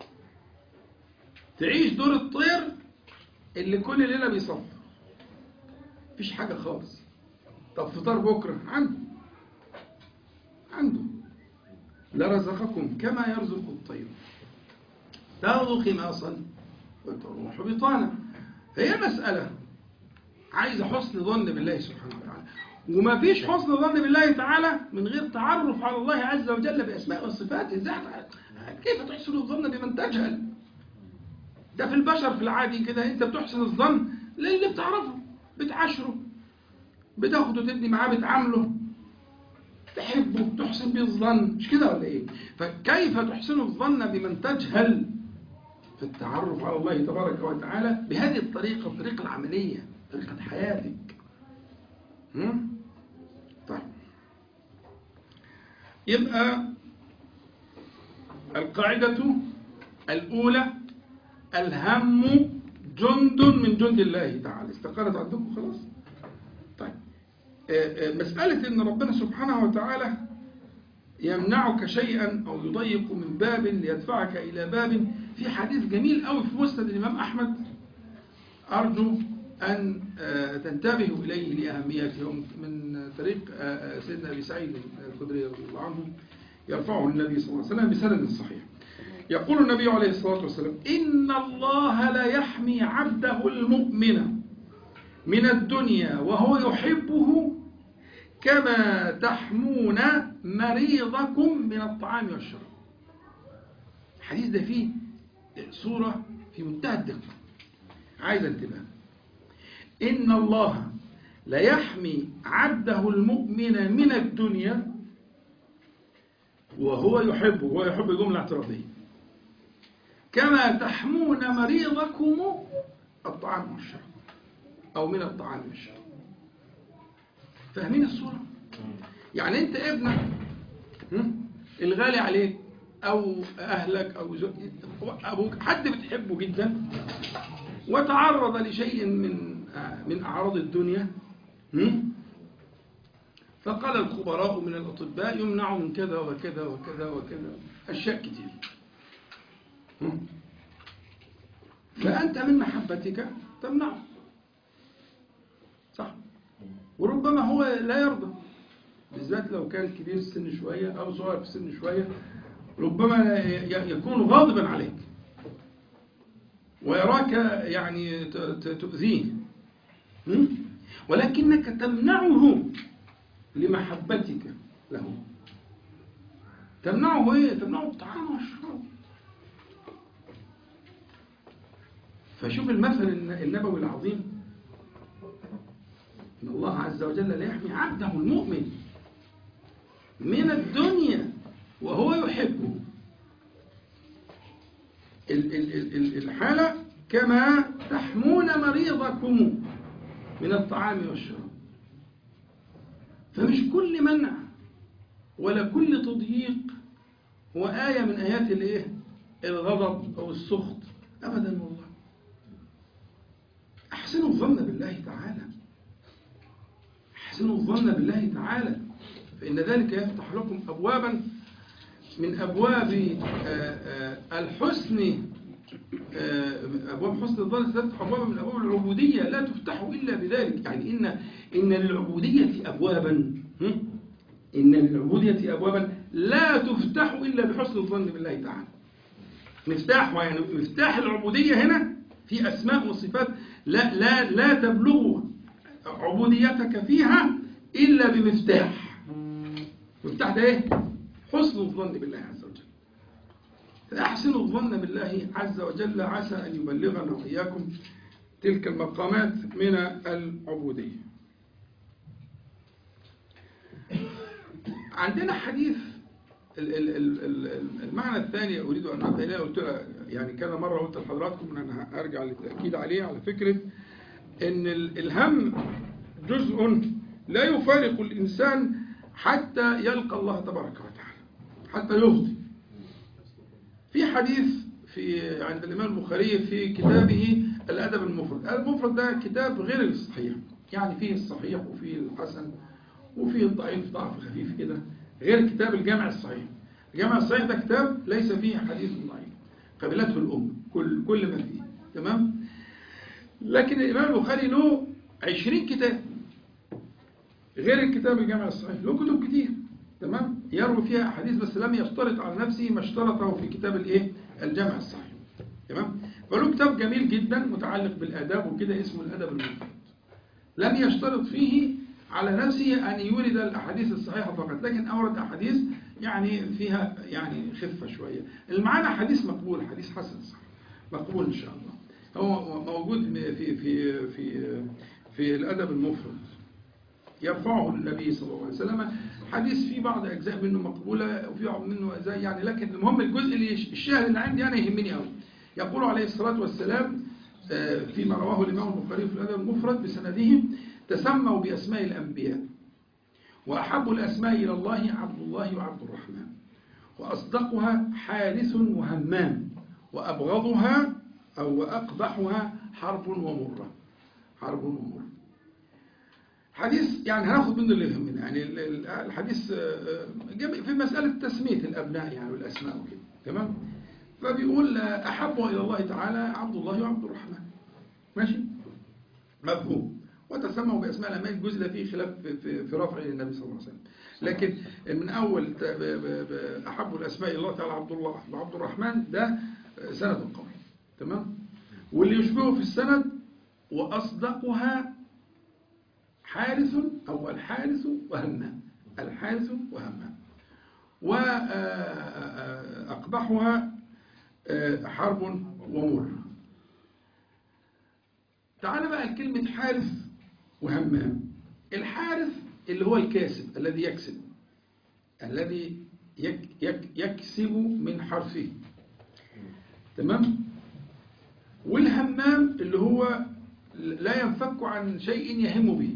تعيش دور الطير اللي كل ليلة بيصفر، مفيش حاجة خالص. طب فطار بكرة عنده عنده لرزقكم كما يرزق الطير تغدو خماصا وتروح بطانا. هي مسألة عايزة حسن ظن بالله سبحانه وتعالى، وما فيش حسن ظن بالله تعالى من غير تعرف على الله عز وجل بأسماء وصفاته. ازاي كيف تحسن الظن بمن تجهل؟ ده في البشر في العادي كده، انت بتحسن الظن للي بتعرفه، بتعاشره، بتاخده تدي معاه، بتعامله، تحبه، تحسن به الظن، مش كده ولا ايه؟ فكيف تحسن الظن بمن تجهل؟ في التعرف على الله تبارك وتعالى بهذه الطريقة، الطريقة العملية، طريقة حياتك. هم؟ طيب، يبقى القاعدة الأولى الهم جند من جند الله تعالى. استقرت عندكم خلاص؟ طيب، مسألة إن ربنا سبحانه وتعالى يمنعك شيئا أو يضيق من باب ليدفعك إلى باب، في حديث جميل قوي في مسند الإمام أحمد، أرجو أن تنتبهوا إليه لأهميته، من طريق سيدنا أبي سعيد الخدري رضي الله عنه، يرفعه النبي صلى الله عليه وسلم بسند صحيح. يقول النبي عليه الصلاة والسلام: إن الله لا يحمي عبده المؤمن من الدنيا وهو يحبه كما تحمون مريضكم من الطعام والشراب. الحديث ده فيه صورة في منتهى الدقة، عايز انتباه. إن الله لا يحمي عبده المؤمن من الدنيا وهو يحبه، وهو يحب جملة اعتراضية، كما تحمون مريضكم الطعام والشراب، أو من الطعام والشراب. فاهمين الصورة؟ يعني أنت ابنك الغالي عليك، أو أهلك، أو أبوك، حد بتحبه جدا، وتعرض لشيء من من أعراض الدنيا، فقال الخبراء من الأطباء يمنع من كذا وكذا وكذا وكذا، أشياء كتير. فأنت من محبتك تمنعه، صح؟ وربما هو لا يرضى، بالذات لو كان كبير السن شوية أو صغير في السن شوية، ربما يكون غاضبا عليك ويراك يعني تؤذيه، ولكنك تمنعه لمحبتك له. تمنعه ايه؟ تمنعه الطعام والشراب. فشوف المثل النبوي العظيم، إن الله عز وجل لا يحمي عبده المؤمن من الدنيا وهو يحبه. الحالة كما تحمون مريضكم من الطعام والشراب. فمش كل منع ولا كل تضييق هو آية من آيات الايه؟ الغضب أو السخط، أبدا والله. أحسنوا الظن بالله تعالى، أحسنوا الظن بالله تعالى، فإن ذلك يفتح لكم أبوابا من أبواب الحسن، أبواب حسن الظن تفتح أبوابا من أبواب العبودية لا تفتح إلا بذلك. يعني إن إن للعبودية أبوابا، إن للعبودية أبوابا لا تفتح إلا بحسن الظن بالله تعالى. مفتاح، يعني مفتاح العبودية هنا في أسماء وصفات لا لا لا تبلغ عبوديتك فيها إلا بمفتاح. مفتاح ده إيه؟ حسن الظن بالله عز وجل. فأحسنوا الظن بالله عز وجل، عسى أن يبلغنا وإياكم تلك المقامات من العبودية. عندنا حديث المعنى الثاني أريد أن أعطي إليه، قلت يعني كذا مرة قلت لحضراتكم أن أنا أرجع للتأكيد عليه، على فكرة أن الهم جزء لا يفارق الإنسان حتى يلقى الله تبارك وتعالى. حتى يفضي. في حديث في عند الإمام البخاري في كتابه الأدب المفرد. المفرد ده كتاب غير الصحيح، يعني فيه الصحيح وفيه الحسن وفيه الضعيف ضعف خفيف كده، غير كتاب الجامع الصحيح. الجامع الصحيح ده كتاب ليس فيه حديث ضعيف، قبلته الأم كل كل ما فيه، تمام. لكن الإمام البخاري له عشرين كتاب غير الكتاب الجامع الصحيح، له كتب كتير، تمام، يروي فيها أحاديث، بس لم يشترط على نفسه ما اشترطه في كتاب الايه الجامع الصحيح، تمام. فله كتاب جميل جدا متعلق بالآداب وكده اسمه الأدب المفرد. لم يشترط فيه على نفسه أن يورد الأحاديث الصحيحة فقط، لكن أورد أحاديث يعني فيها يعني خفة شوية. المعنى حديث مقبول، حديث حسن صح مقبول إن شاء الله. هو موجود في في في في الأدب المفرد، يرفعه النبي صلى الله عليه وسلم. حديث فيه بعض أجزاء منه مقبولة وفي بعض منه أجزاء يعني، لكن المهم الجزء اللي الشاهد اللي عندي أنا يهمني قوي. يقول عليه الصلاة والسلام فيما رواه الإمام البخاري في الأدب المفرد بسنده: تسموا بأسماء الأنبياء، وأحب الأسماء إلى الله عبد الله وعبد الرحمن، وأصدقها حارث وهمام، وأبغضها أو وأقبحها حرب ومرة. حرب ومرة. حديث يعني هناخد منه اللي يهمنا، يعني الحديث في مسألة تسمية الأبناء يعني والأسماء وكده، تمام. فبيقول أحب إلى الله تعالى عبد الله وعبد الرحمن، ماشي، مفهوم. وتسموا بأسماء الأنبياء، الجزء ده فيه خلاف في في رفع النبي صلى الله عليه وسلم، لكن من أول أحب الأسماء إلى الله تعالى عبد الله وعبد الرحمن ده سند القول، تمام. واللي يشبهه في السند: وأصدقها حارث أو الحارث وهمام، الحارث وهمام، وأقبحها حرب ومر. تعال بقى الكلمة حارث وهمام. الحارث اللي هو الكاسب الذي يكسب، الذي يك يك يكسب من حرفه، تمام. والهمام اللي هو لا ينفك عن شيء يهم به،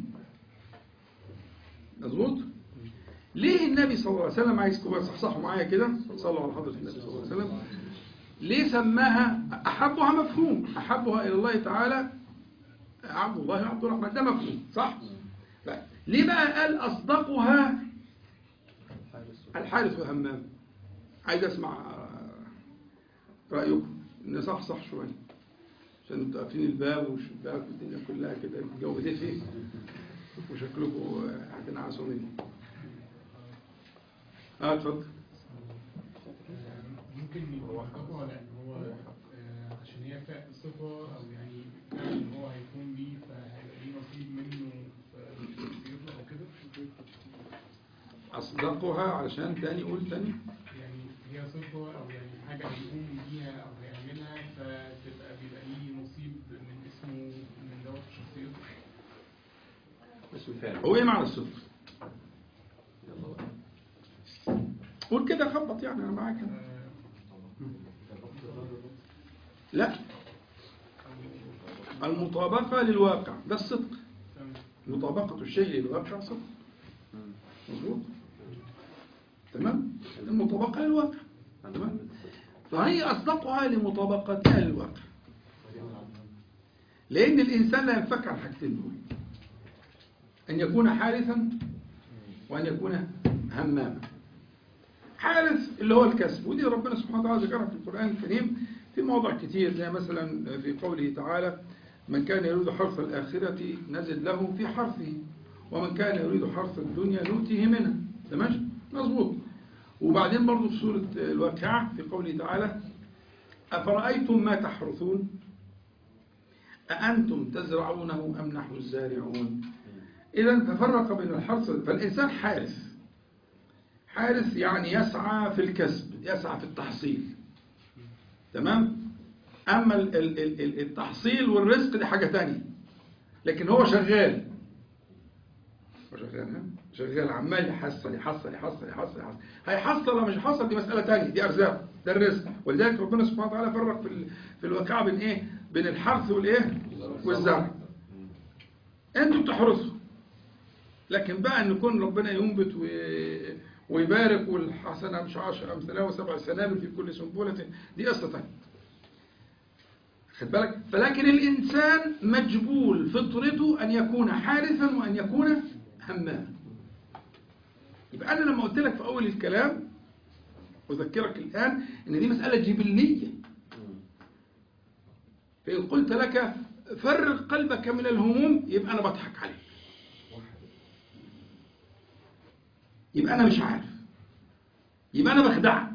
مظبوط. ليه النبي صلى الله عليه وسلم، عايزكم تصحصحوا معايا كده، صلوا على حضرة النبي صلى الله عليه وسلم، ليه سماها أحبها؟ مفهوم، أحبها إلى الله تعالى عبد الله وعبد الرحمن، ده مفهوم صح؟ لا. ليه بقى قال أصدقها الحارث وهمام؟ عايز أسمع رأيكم، نصحصح شوية عشان انتوا قافلين الباب والشباك والدنيا كلها كده، الجو دفي وشكلكم هتنعسوا مني. اه اتفضل. ممكن يوقفوا على ان هو عشان هي صفه او يعني فعل ان هو هيكون بيه فهيبقى ليه نصيب منه في شخصيته او كده. اصدقها علشان تاني قول تاني. يعني هي صفه او يعني حاجه هيقوم بيها او هيعملها فتبقى بيبقى ليه نصيب من اسمه من دوت في شخصيته. اسم فعل. هو ايه معنى الصدق؟ قول كده خبط يعني انا معاك. لا، المطابقة للواقع ده الصدق، مطابقة الشيء للواقع صدق، مظبوط، تمام. المطابقة للواقع، تمام. فهي أصدقها لمطابقتها للواقع، لأن الإنسان لا ينفك عن حاجتين دول: أن يكون حارثا وأن يكون هماما. حارث اللي هو الكسب، ودي ربنا سبحانه وتعالى ذكرها في القرآن الكريم في مواضع كتير، زي مثلا في قوله تعالى: من كان يريد حرث الآخرة نزد له في حرثه، ومن كان يريد حرث الدنيا نؤتيه منها، تمام، مظبوط. وبعدين برضو في سورة الواقعة في قوله تعالى: أفرأيتم ما تحرثون أأنتم تزرعونه أم نحن الزارعون. إذن تفرق بين الحرث، فالإنسان حارث، حارث يعني يسعى في الكسب، يسعى في التحصيل، تمام. أما التحصيل والرزق دي حاجة تانية، لكن هو شغال، هو شغال شغال عمال يحصل يحصل يحصل يحصل يحصل هيحصل ولا مش هيحصل دي مسألة تانية، دي أرزاق، ده الرزق. ولذلك ربنا سبحانه وتعالى فرق في في الواقعة بين إيه؟ بين الحرث والإيه؟ والزرع. أنتوا بتحرثوا، لكن بقى أن يكون ربنا ينبت ويبارك والحسنة مش عشر أمثالها وسبع سنابل في كل سنبلة، دي قصة تانية. خد بالك؟ فلكن الإنسان مجبول فطرته أن يكون حارثا وأن يكون هماما. يبقى أنا لما قلت لك في أول الكلام أذكرك الآن إن دي مسألة جبلية. فإن قلت لك فرغ قلبك من الهموم يبقى أنا بضحك عليك، يبقى أنا مش عارف، يبقى أنا بخدعك.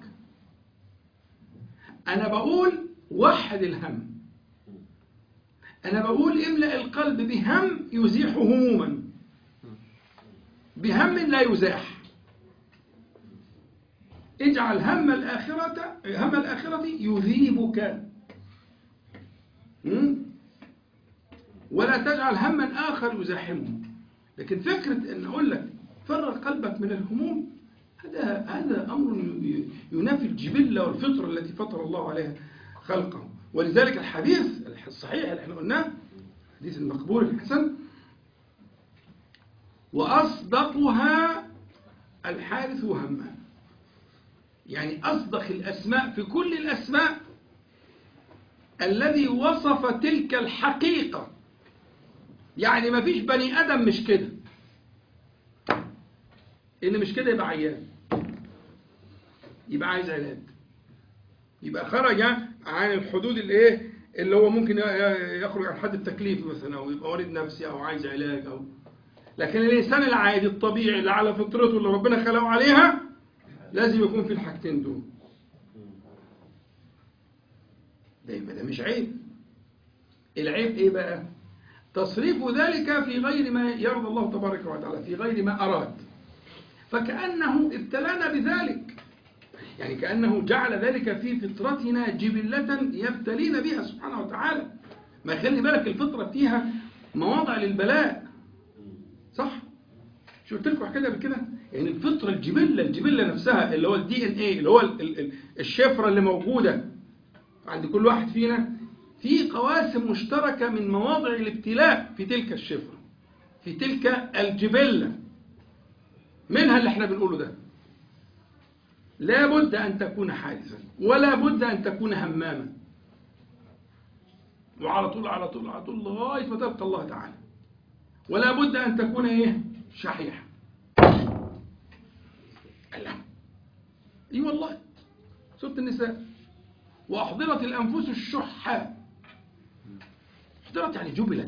أنا بقول وحد الهم، أنا بقول املأ القلب بهم يزيح هموما، بهم لا يزاح. اجعل هم الآخرة هم الآخرة يذيبك، ولا تجعل هما آخر يزاحمه. لكن فكرة أن أقول لك فرغ قلبك من الهموم، هذا هذا أمر ينافي الجبلة والفطرة التي فطر الله عليها خلقه. ولذلك الحديث الصحيح اللي احنا قلناه، الحديث المقبول الحسن، وأصدقها الحارث همها، يعني أصدق الأسماء في كل الأسماء الذي وصف تلك الحقيقة. يعني ما فيش بني آدم مش كده، إن مش كده يبقى عيان، يبقى عايز علاج، يبقى خرج عن الحدود اللي ايه اللي هو ممكن يخرج عن حد التكليف مثلا، او يبقى مريض نفسي او عايز علاج. او لكن الانسان العادي الطبيعي اللي على فطرته اللي ربنا خلقه عليها لازم يكون في الحاجتين دول. ده يبقى ده مش عيب. العيب ايه بقى؟ تصريف ذلك في غير ما يرضى الله تبارك وتعالى، في غير ما أراد. فكأنه ابتلانا بذلك، يعني كأنه جعل ذلك في فطرتنا جبلة يبتلينا بها سبحانه وتعالى. ما يخلي بالك الفطرة فيها مواضع للبلاء، صح؟ شو قلت لكم حكايه قبل كده؟ يعني الفطرة الجبلة الجبلة نفسها اللي هو الدي ان ايه، اللي هو الشفرة اللي موجودة عند كل واحد فينا، في قواسم مشتركة من مواضع الابتلاء في تلك الشفرة، في تلك الجبلة، منها اللي احنا بنقوله ده. لا بد أن تكون حارسا، ولا بد أن تكون هماما، وعلى طول على طول على طول لغاية ما تلقى الله تعالى. ولا بد أن تكون إيه؟ شحيحا. الله، إي والله، سورة النساء، وأحضرت الأنفس الشح. أحضرت يعني جبلت،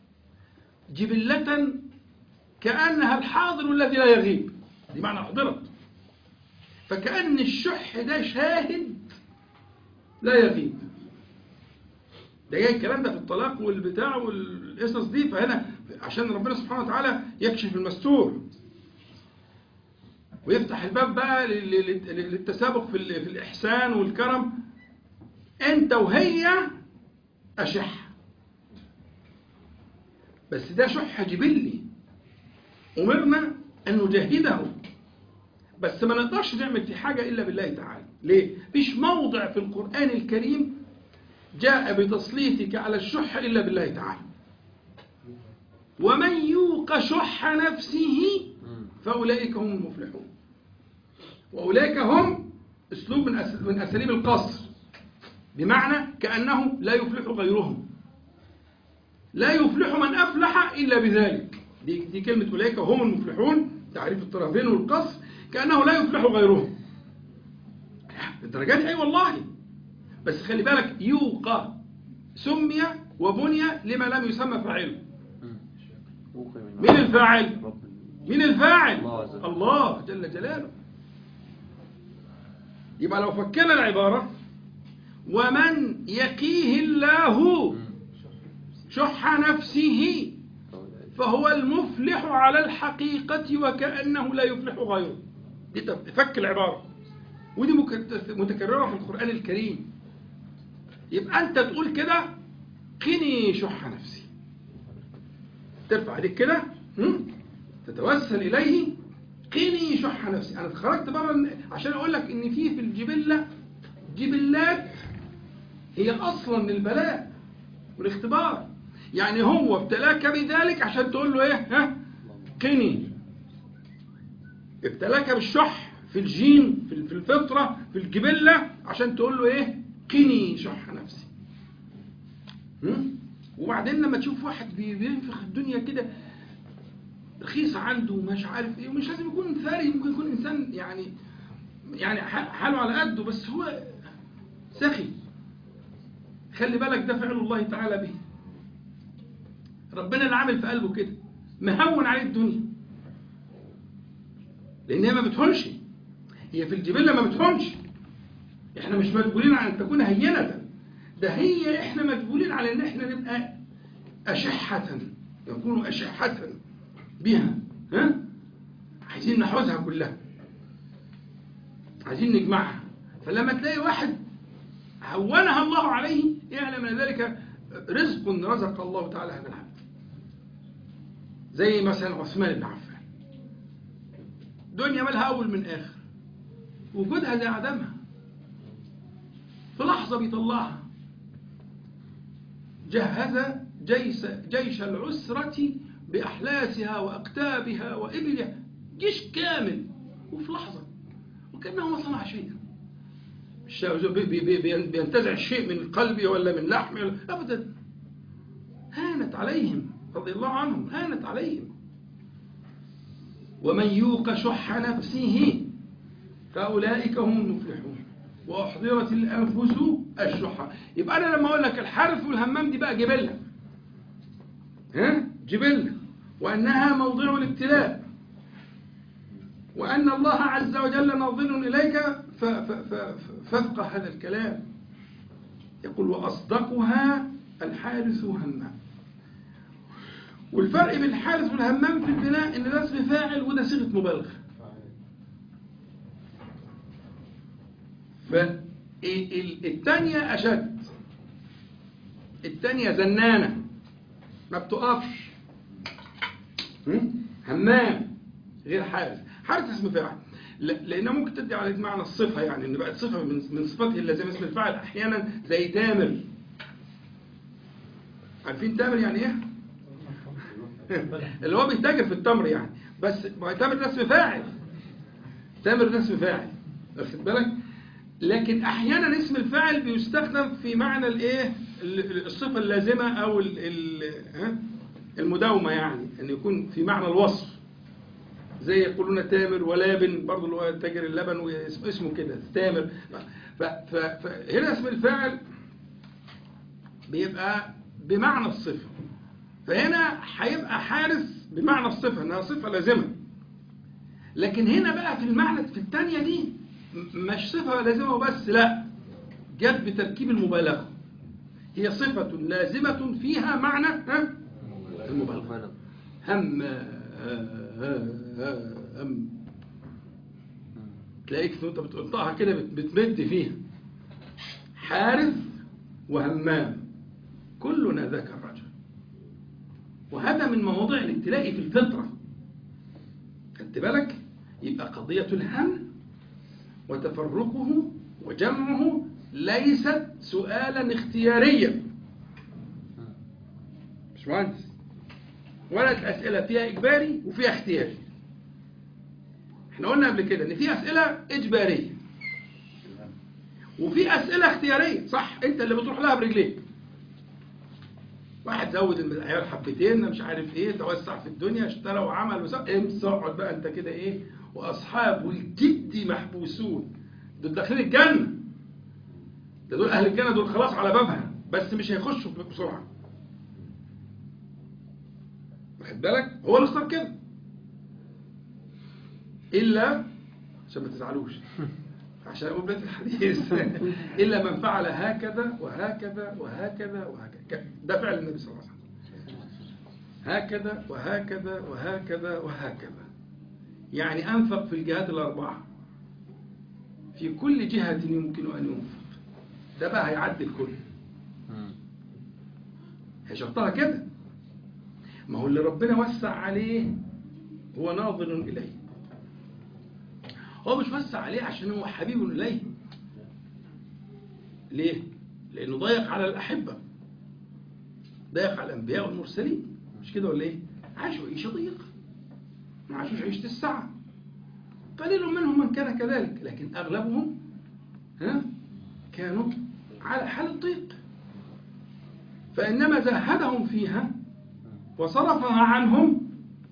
جبلة كأنها الحاضر الذي لا يغيب، دي معنى أحضرت. فكأن الشح ده شاهد لا يغيب. ده جاي الكلام ده في الطلاق والبتاع والقصص دي. فهنا عشان ربنا سبحانه وتعالى يكشف المستور ويفتح الباب بقى للتسابق في الإحسان والكرم. أنت وهي أشح، بس ده شح جبلي أمرنا أن نجاهده، بس ما نقدرش نعمل في حاجة إلا بالله تعالى. ليه؟ مفيش موضع في القرآن الكريم جاء بتسليطك على الشح إلا بالله تعالى. ومن يوق شح نفسه فأولئك هم المفلحون. وأولئك هم أسلوب من أساليب القصر، بمعنى كأنه لا يفلح غيرهم، لا يفلح من أفلح إلا بذلك. دي, دي كلمة أولئك هم المفلحون، تعريف الطرفين والقصر، كأنه لا يفلح غيرهم. الدرجات أي والله، بس خلي بالك يوقى سمي وبني لما لم يسمى فاعله. مين الفاعل؟ مين الفاعل؟ الله جل جلاله. يبقى لو فكنا العبارة، ومن يقيه الله شح نفسه فهو المفلح على الحقيقة وكأنه لا يفلح غيره. دي تفك العبارة، ودي متكررة في القرآن الكريم. يبقى أنت تقول كده قني شح نفسي، ترفع عليك كده تتوسل إليه، قني شح نفسي. أنا خرجت بره عشان أقول لك إن في في الجبلة جبلات هي أصلا للبلاء والاختبار. يعني هو ابتلاك بذلك عشان تقول له إيه؟ ها؟ قني. ابتلاك بالشح في الجين، في الفطرة، في الجبلة، عشان تقول له إيه؟ قني شح نفسي. وبعدين لما تشوف واحد بينفخ الدنيا كده رخيص عنده ومش عارف ايه، ومش لازم يكون ثري، ممكن يكون انسان يعني يعني حاله على قده، بس هو سخي، خلي بالك ده فعل الله تعالى به. ربنا اللي عامل في قلبه كده، مهون عليه الدنيا، لان هي ما بتهونش، هي في الجبلة ما بتهونش. احنا مش مجبولين على ان تكون هينة، ده هي احنا مجبولين على ان احنا نبقى اشحة، نكون اشحة بها، ها؟ عايزين نحوزها كلها، عايزين نجمعها. فلما تلاقي واحد هونها الله عليه، يعلم من ذلك رزق رزق الله تعالى هذا العبد. زي مثلا عثمان بن عفان، دنيا مالها اول من اخر، وجودها زي عدمها، في لحظة بيطلعها. جهز جيش, جيش العسرة بأحلاسها وأقتابها وإبلها، جيش كامل، وفي لحظة، وكأنه ما صنع شيئا. بينتزع الشيء من قلبي ولا من لحمي، أبدا. هانت عليهم رضي الله عنهم، هانت عليهم. ومن يوق شح نفسه فأولئك هم المفلحون وأحضرت الأنفس الشح. يبقى أنا لما أقول لك الحرث والهمام دي بقى جبلة، ها؟ جبلة، وأنها موضع الابتلاء، وأن الله عز وجل ناظر إليك، فافقه هذا الكلام. يقول وأصدقها الحارث والهمام. والفرق بين الحارث والهمام في البناء إن ده اسم فاعل وده صيغة مبالغة. فالتانية أشد، التانية زنانة ما بتقفش. همام غير حارث. حارث اسم فاعل لأنه ممكن تدي على معنى الصفة، يعني إن بقت صفة من صفاته اللازمة اسم الفاعل أحيانا، زي تامر. عارفين تامر يعني إيه؟ اللي هو بيتاجر في التمر يعني، بس تامر ده اسم فاعل، تامر ده اسم فاعل، واخد بالك؟ لكن احيانا اسم الفاعل بيستخدم في معنى الايه، الصفه اللازمه او المداومه، يعني ان يكون في معنى الوصف، زي يقولون تامر ولابن، برضه اللي هو تاجر اللبن واسمه كده تامر. فهنا اسم الفاعل بيبقى بمعنى الصفه، فهنا هيبقى حارس بمعنى الصفه انها صفه لازمه. لكن هنا بقى في المعنى في الثانيه دي مش صفة لازمة وبس، لا، جت بتركيب المبالغة، هي صفة لازمة فيها معنى ها المبالغة. هم هم تلاقيك وانت بتقطعها كده بتمد فيها. حارث وهمام كلنا ذاك الرجل. وهذا من مواضيع الابتلاء في الفطرة، خدت بالك؟ يبقى قضية الهم وتفرقه وجمعه ليست سؤالا اختياريا، مش مهندس، ولا أسئلة فيها إجباري وفيها اختياري. احنا قلنا قبل كده ان في أسئلة إجبارية وفي أسئلة اختيارية، صح؟ انت اللي بتروح لها برجليك. واحد زود المعيار حبتين، مش عارف ايه، توسع في الدنيا، اشترى وعمل وسوى، امس اقعد بقى انت كده ايه، واصحاب الجد محبوسون، دول داخلين الجنة، ده دول اهل الجنة، دول خلاص على بابها، بس مش هيخشوا بسرعة، واخد بالك؟ هو اللي اختار كده، الا عشان ما تزعلوش عشان اقول بيت الحديث الا من فعل هكذا وهكذا وهكذا وهكذا، ده فعل النبي صلى الله عليه وسلم، هكذا وهكذا وهكذا وهكذا، يعني انفق في الجهات الاربعه، في كل جهه يمكن ان ينفق، ده بقى هيعدي الكل. هي شرطها كده، ما هو اللي ربنا وسع عليه هو ناظر اليه، هو مش وسع عليه عشان هو حبيب إليه. ليه؟ لأنه ضيق على الأحبة، ضيق على الأنبياء والمرسلين، مش كده ولا إيه؟ عاشوا عيشة ضيقة، ما عاشوش عيشة السعة، قليل منهم من كان كذلك، لكن أغلبهم ها كانوا على حال الضيق، فإنما زهدهم فيها وصرفها عنهم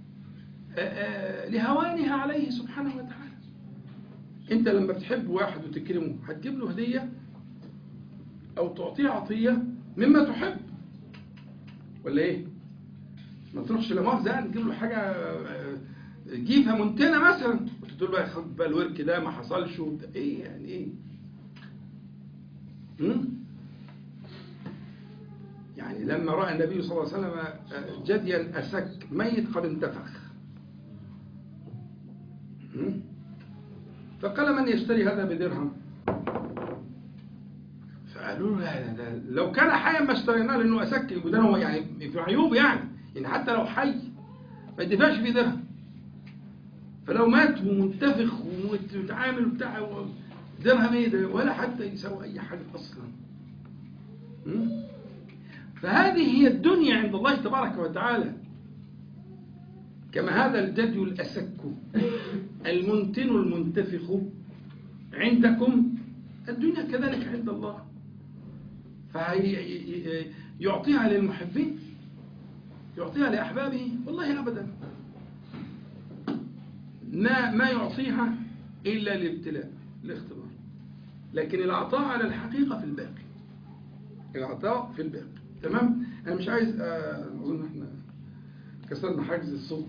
لهوانها عليه سبحانه وتعالى. أنت لما بتحب واحد وتكرمه هتجيب له هدية أو تعطيه عطية مما تحب ولا إيه؟ ما تروحش لمؤاخذة يعني تجيب له حاجة جيفها منتنة مثلا وتقول له خد بقى الورك ده ما حصلش إيه يعني إيه؟ هم؟ يعني لما رأى النبي صلى الله عليه وسلم جديا أسك ميت قد انتفخ، فقال من يشتري هذا بدرهم؟ فقالوا له لو كان حيا ما اشتريناه لأنه أسك، وده هو يعني في عيوب يعني يعني حتى لو حي ما يدفعش فيه درهم، فلو مات ومنتفخ ومتعامل بتاع درهم ايه ده ولا حتى يسوي أي حاجة أصلا. فهذه هي الدنيا عند الله تبارك وتعالى. كما هذا الجدي الأسك المنتن المنتفخ عندكم، الدنيا كذلك عند الله، فيعطيها للمحبين، يعطيها لأحبابه؟ والله أبدا، ما ما يعطيها إلا للابتلاء الاختبار، لكن العطاء على الحقيقة في الباقي، العطاء في الباقي. تمام؟ أنا مش عايز أظن إحنا كسرنا حاجز الصوت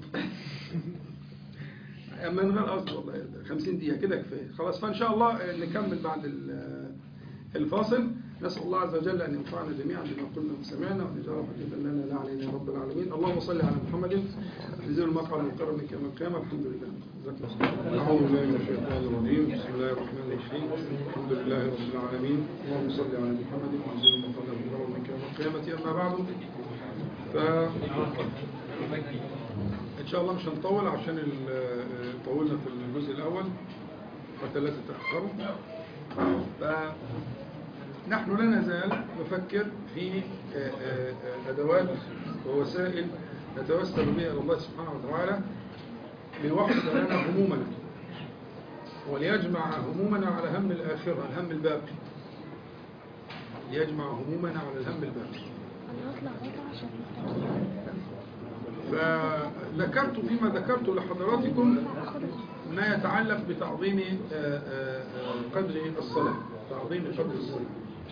أما من غير قصد والله، خمسين دقيقة كده كفاية خلاص. فإن شاء الله نكمل بعد الفاصل. نسأل الله عز وجل أن ينفعنا جميعا بما قلنا وسمعنا، وأن يجعل حجة لنا لا علينا يا رب العالمين. اللهم صل على محمد نزل المقعد المقرب من يوم القيامة. الحمد لله. أعوذ بالله من الشيطان الرجيم. بسم الله الرحمن الرحيم. الحمد لله رب العالمين. اللهم صل على محمد نزل المقعد المقرب من يوم القيامة. أما بعد، ف إن شاء الله مش هنطول عشان طولنا في الجزء الأول وثلاثة تأخروا. فنحن لا نزال نفكر في أدوات ووسائل نتوسل بها إلى الله سبحانه وتعالى ليوحد لنا همومنا وليجمع همومنا على هم الآخرة، الهم الباقي، ليجمع همومنا على الهم الباقي. فذكرت فيما ذكرت لحضراتكم ما يتعلق بتعظيم قدر الصلاة، تعظيم قدر الصلاة.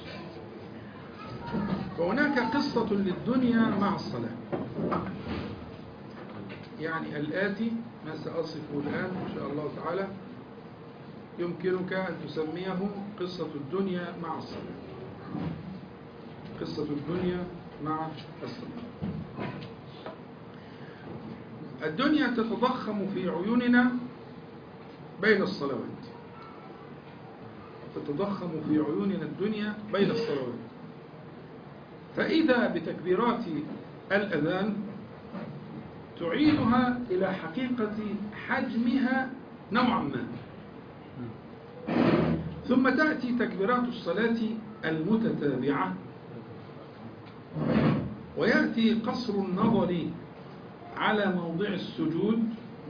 فهناك قصة للدنيا مع الصلاة، يعني الآتي ما سأصفه الآن إن شاء الله تعالى يمكنك أن تسميه قصة الدنيا مع الصلاة. قصة الدنيا مع الصلاة. الدنيا تتضخم في عيوننا بين الصلوات، تتضخم في عيوننا الدنيا بين الصلوات، فإذا بتكبيرات الأذان تعيدها إلى حقيقة حجمها نوعا ما، ثم تأتي تكبيرات الصلاة المتتابعة ويأتي قصر النظر على موضع السجود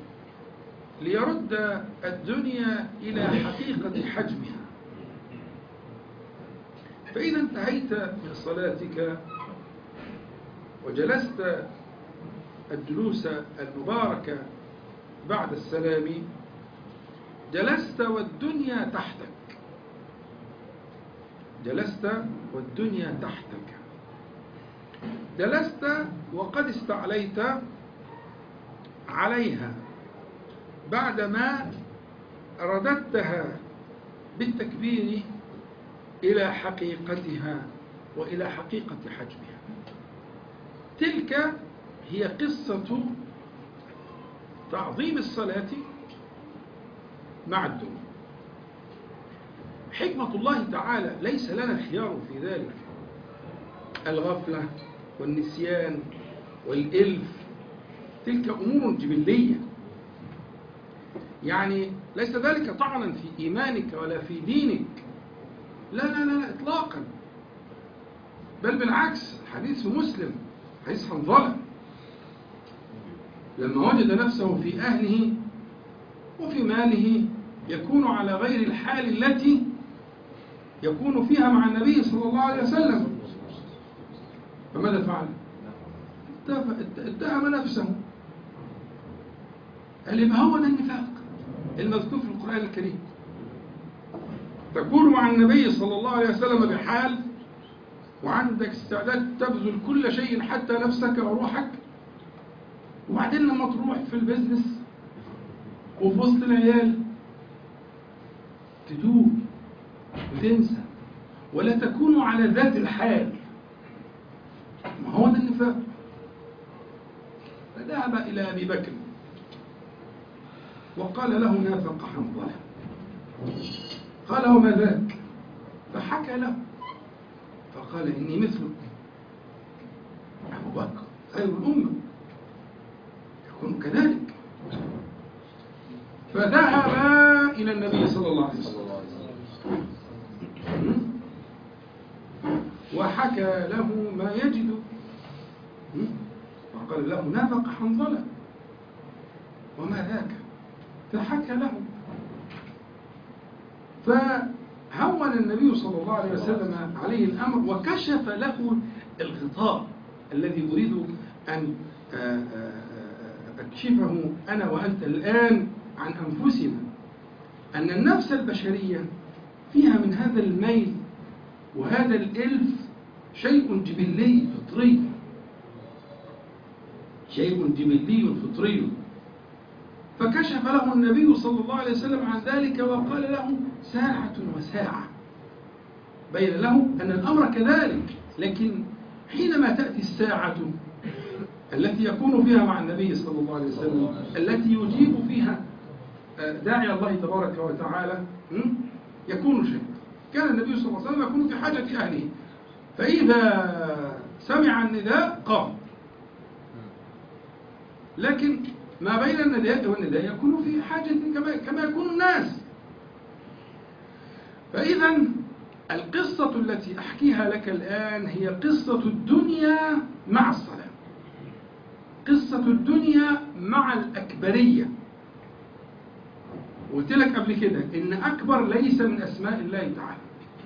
ليرد الدنيا إلى حقيقة حجمها. فإذا انتهيت من صلاتك وجلست الجلوس المباركة بعد السلام، جلست والدنيا تحتك، جلست والدنيا تحتك، جلست وقد استعليت عليها بعدما رددتها بالتكبير إلى حقيقتها وإلى حقيقة حجمها. تلك هي قصة تعظيم الصلاة مع الدنيا. حكمة الله تعالى ليس لنا خيار في ذلك، الغفلة والنسيان والإلف تلك أمور جبلية، يعني ليس ذلك طعنا في إيمانك ولا في دينك، لا لا لا إطلاقا، بل بالعكس. حديث مسلم، حديث حنظلة لما وجد نفسه في أهله وفي ماله يكون على غير الحال التي يكون فيها مع النبي صلى الله عليه وسلم. فماذا فعل؟ اتهم نفسه. قال يبقى هو ده النفاق المذكور في القرآن الكريم. تكون مع النبي صلى الله عليه وسلم بحال، وعندك استعداد تبذل كل شيء حتى نفسك وروحك، وبعدين لما تروح في البزنس وفي وسط العيال تدوب وتنسى ولا تكون على ذات الحال. ما هو ده النفاق. فذهب إلى أبي بكر وقال له نافق حنظلة. قال وما ذاك؟ فحكى له فقال إني مثلك. أبو بكر خير الأمة يكون كذلك. فذهب إلى النبي صلى الله عليه وسلم وحكى له ما يجد، وقال له نافق حنظلة وما ذاك؟ فحكى له. فهون النبي صلى الله عليه وسلم عليه الأمر وكشف له الغطاء الذي أريد أن أكشفه أنا وأنت الآن عن أنفسنا، أن النفس البشرية فيها من هذا الميل وهذا الإلف شيء جبلي فطري، شيء جبلي فطري. فكشف له النبي صلى الله عليه وسلم عن ذلك وقال له ساعة وساعة، بين له أن الأمر كذلك. لكن حينما تأتي الساعة التي يكون فيها مع النبي صلى الله عليه وسلم، التي يجيب فيها داعي الله تبارك وتعالى، يكون شيء. كان النبي صلى الله عليه وسلم يكون في حاجة أهله، فإذا سمع النداء قام. لكن ما بين النداء والنداء يكون في حاجة كما كما يكون الناس. فإذا القصة التي أحكيها لك الآن هي قصة الدنيا مع الصلاة، قصة الدنيا مع الأكبرية. قلت لك قبل كده إن أكبر ليس من أسماء الله تعالى،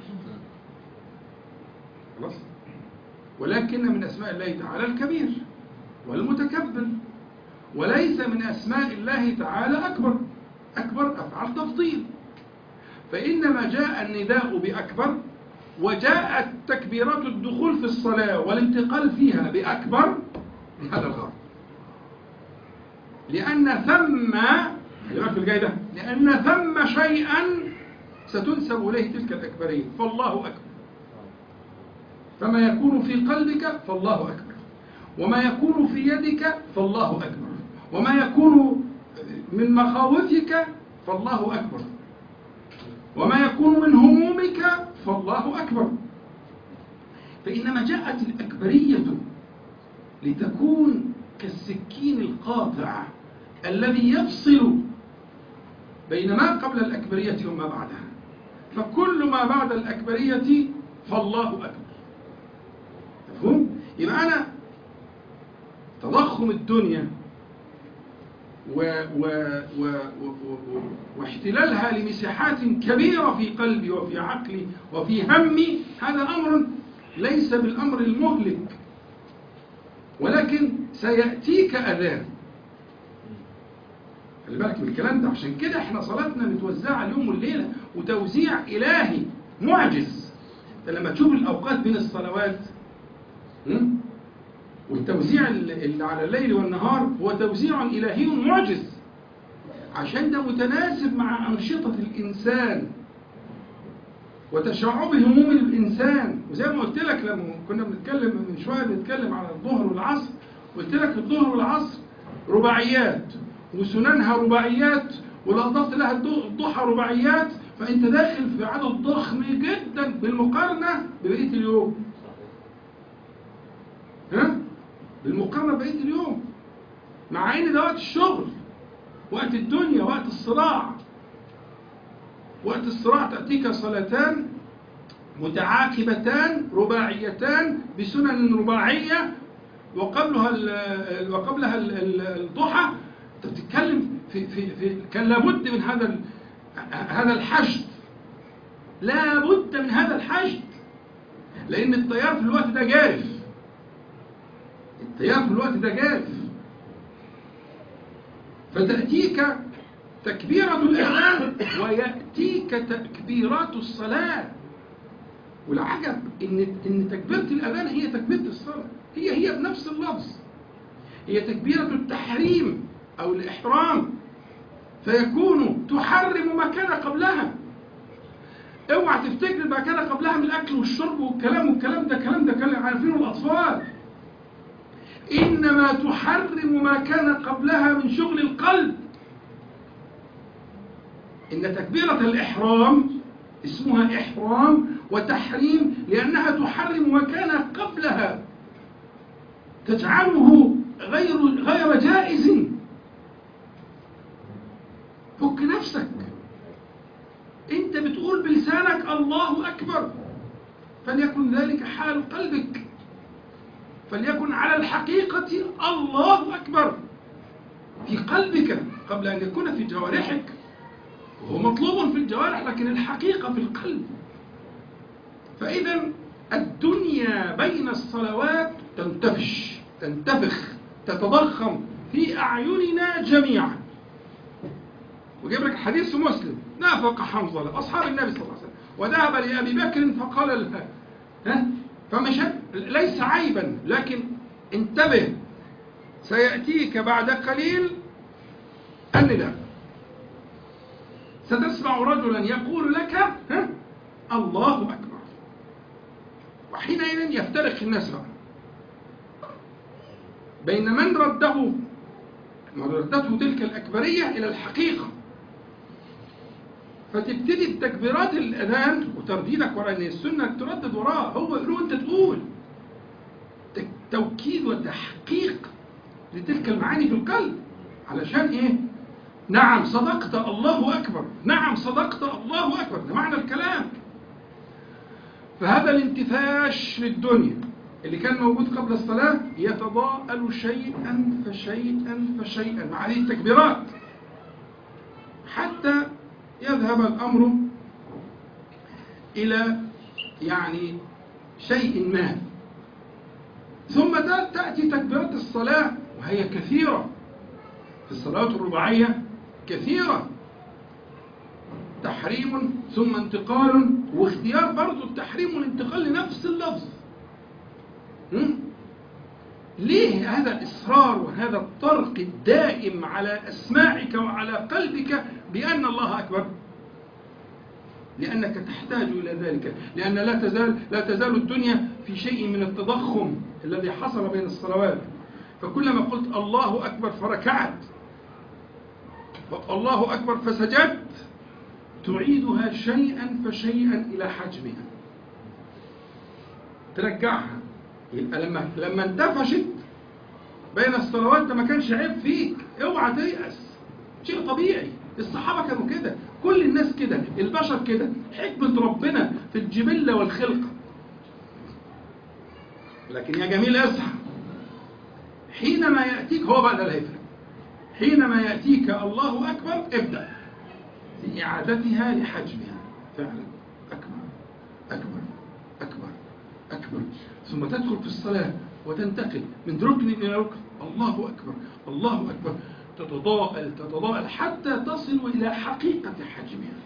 خلاص، ولكن من أسماء الله تعالى الكبير والمتكبر، وليس من أسماء الله تعالى أكبر. أكبر أفعل تفضيل. فإنما جاء النداء بأكبر وجاءت تكبيرات الدخول في الصلاة والانتقال فيها بأكبر هذا الغرض، لأن ثم في الجاي ده لأن ثم شيئا ستنسب إليه تلك الأكبرية، فالله أكبر. فما يكون في قلبك فالله أكبر، وما يكون في يدك فالله أكبر، وما يكون من مخاوفك فالله أكبر، وما يكون من همومك فالله أكبر. فإنما جاءت الأكبرية لتكون كالسكين القاطع الذي يفصل بين ما قبل الأكبرية وما بعدها. فكل ما بعد الأكبرية فالله أكبر. مفهوم؟ يبقى أنا تضخم الدنيا و و و و واحتلالها لمساحات كبيرة في قلبي وفي عقلي وفي همي، هذا أمر ليس بالأمر المهلك، ولكن سيأتيك أذان. خلي بالك من الكلام ده. عشان كده احنا صلاتنا متوزعة اليوم والليلة، وتوزيع إلهي معجز. انت لما تشوف الأوقات بين الصلوات والتوزيع اللي على الليل والنهار هو توزيع إلهي معجز، عشان ده متناسب مع أنشطة الإنسان وتشعب هموم الإنسان. وزي ما قلت لك لما كنا بنتكلم من شوية بنتكلم على الظهر والعصر، قلت لك الظهر والعصر رباعيات وسننها رباعيات، ولو أضفت لها الضحى رباعيات، فأنت داخل في عدد ضخم جدا بالمقارنة ببقية اليوم. ها؟ بالمقارنة ببقية اليوم، مع إن ده وقت الشغل، وقت الدنيا، وقت الصراع. وقت الصراع تأتيك صلاتان متعاقبتان رباعيتان بسنن رباعية، وقبلها وقبلها الضحى. انت بتتكلم في في في كان لابد من هذا هذا الحشد، لابد من هذا الحشد، لأن التيار في الوقت ده جارف، التيار في الوقت ده جارف. فتأتيك تكبيرة الإحرام ويأتيك تكبيرات الصلاة. والعجب إن إن تكبيرة الأذان هي تكبيرة الصلاة، هي هي بنفس اللفظ، هي تكبيرة التحريم أو الإحرام، فيكون تحرم ما كان قبلها. اوعى تفتكر ما كان قبلها من الأكل والشرب والكلام والكلام ده كلام ده كلام عارفينه الأطفال. إنما تحرم ما كان قبلها من شغل القلب. إن تكبيرة الإحرام اسمها إحرام وتحريم لأنها تحرم ما كان قبلها، تجعله غير غير جائز. فك نفسك، أنت بتقول بلسانك الله أكبر، فليكن ذلك حال قلبك، فليكن على الحقيقة الله أكبر في قلبك قبل أن يكون في جوارحك. وهو مطلوب في الجوارح لكن الحقيقة في القلب. فإذا الدنيا بين الصلوات تنتفش تنتفخ تتضخم في أعيننا جميعا. وجيب لك حديث مسلم: نافق حنظلة أصحاب النبي صلى الله عليه وسلم وذهب لأبي بكر فقال له ها فمش ليس عيبا، لكن انتبه سيأتيك بعد قليل النداء، ستسمع رجلا يقول لك ها الله أكبر، وحينئذ يفترق الناس بقى بين من رده من ردته تلك الأكبرية إلى الحقيقة، فتبتدي بتكبيرات الأذان وترديدك وراء السنة تردد وراه، هو له أنت تقول توكيد وتحقيق لتلك المعاني في القلب. علشان إيه؟ نعم صدقت الله أكبر، نعم صدقت الله أكبر، ده معنى الكلام. فهذا الانتفاش للدنيا اللي كان موجود قبل الصلاة يتضاءل شيئا فشيئا فشيئا مع هذه التكبيرات حتى يذهب الأمر إلى يعني شيء ما. ثم تأتي تكبيرات الصلاة وهي كثيرة في الصلوات الرباعية، كثيرة، تحريم ثم انتقال، واختيار برضو التحريم والانتقال لنفس اللفظ. ليه هذا الإصرار وهذا الطرق الدائم على أسماعك وعلى قلبك بأن الله أكبر؟ لأنك تحتاج إلى ذلك، لأن لا تزال لا تزال الدنيا في شيء من التضخم الذي حصل بين الصلوات. فكلما قلت الله أكبر فركعت، الله أكبر فسجدت، تعيدها شيئا فشيئا إلى حجمها، ترجعها. يبقى لما لما انتفشت بين الصلوات ده ما كانش عيب فيك، اوعى تيأس، شيء طبيعي. الصحابة كانوا كده، كل الناس كده، البشر كده، حكمة ربنا في الجبلة والخلقة. لكن يا جميل اصحى، حينما يأتيك هو بقى ده اللي هيفرق، حينما يأتيك الله أكبر ابدأ في إعادتها لحجمها فعلا، أكبر أكبر أكبر أكبر، ثم تدخل في الصلاة وتنتقل من ركن إلى ركن، الله أكبر الله أكبر، تتضاءل تتضاءل حتى تصل إلى حقيقة حجمها،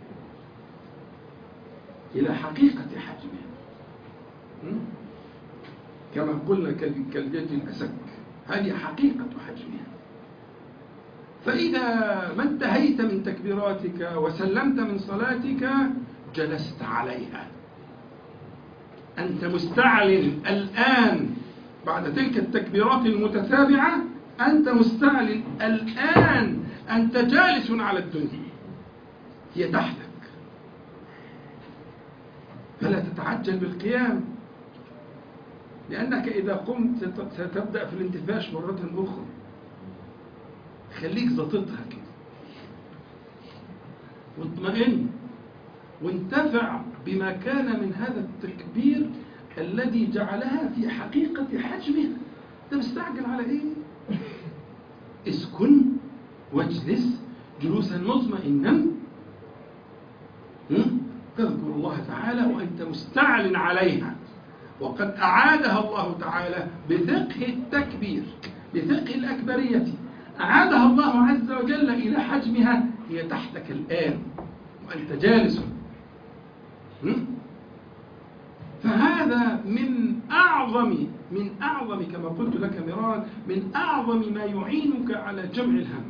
إلى حقيقة حجمها. كما قلنا كالجد الأسك، هذه حقيقة حجمها. فإذا ما انتهيت من تكبيراتك وسلمت من صلاتك جلست عليها، أنت مستعلن الآن بعد تلك التكبيرات المتتابعة، أنت مستعلن الآن، أنت جالس على الدنيا، هي تحتك. فلا تتعجل بالقيام، لأنك إذا قمت ستبدأ في الانتفاش مرة أخرى. خليك ضبطها كده، واطمئن وانتفع بما كان من هذا التكبير الذي جعلها في حقيقة حجمها. انت مستعجل على ايه؟ اسكن واجلس جلوسا مطمئنا، تذكر الله تعالى وأنت مستعل عليها، وقد أعادها الله تعالى بفقه التكبير، بفقه الأكبرية، أعادها الله عز وجل إلى حجمها، هي تحتك الآن وأنت جالس. فهذا من أعظم من أعظم كما قلت لك مرارا من أعظم ما يعينك على جمع الهم.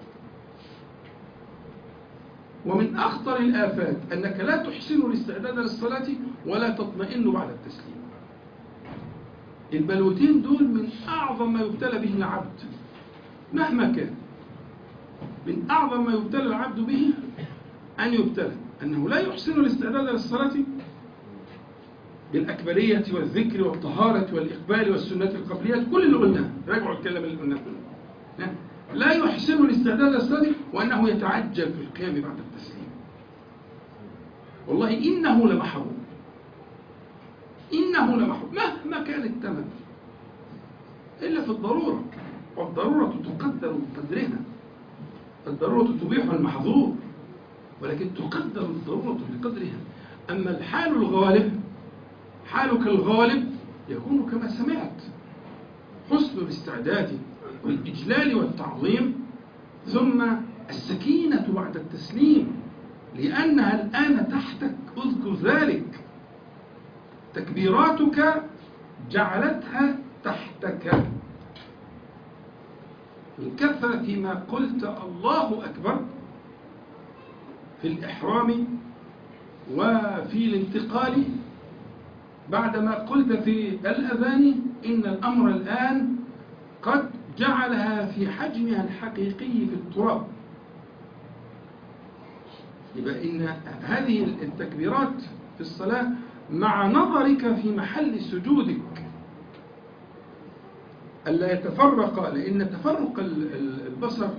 ومن أخطر الآفات أنك لا تحسن الاستعداد للصلاة ولا تطمئن بعد التسليم. البلوتين دول من أعظم ما يبتلى به العبد مهما كان. من أعظم ما يبتلى العبد به أن يبتلى أنه لا يحسن الاستعداد للصلاة بالأكبرية والذكر والطهارة والإقبال والسنة القبلية، كل اللي قلناه، راجعوا الكلام اللي قلناه كله. لا يحسن الاستعداد للصلاة وأنه يتعجل في القيام بعد التسليم. والله إنه لمحروم، إنه لمحروم مهما كان الثمن، إلا في الضرورة، والضرورة تقدر بقدرها. الضرورة تبيح المحظور، ولكن تقدر الضرورة بقدرها. أما الحال الغالب، حالك الغالب يكون كما سمعت، حسن الاستعداد والإجلال والتعظيم، ثم السكينة بعد التسليم، لأنها الآن تحتك. اذكر ذلك، تكبيراتك جعلتها تحتك. من كثرة ما قلت الله أكبر في الإحرام وفي الانتقال، بعدما قلت في الأذان، إن الأمر الآن قد جعلها في حجمها الحقيقي في التراب. يبقى إن هذه التكبيرات في الصلاة مع نظرك في محل سجودك ألا يتفرق، لأن تفرق البصر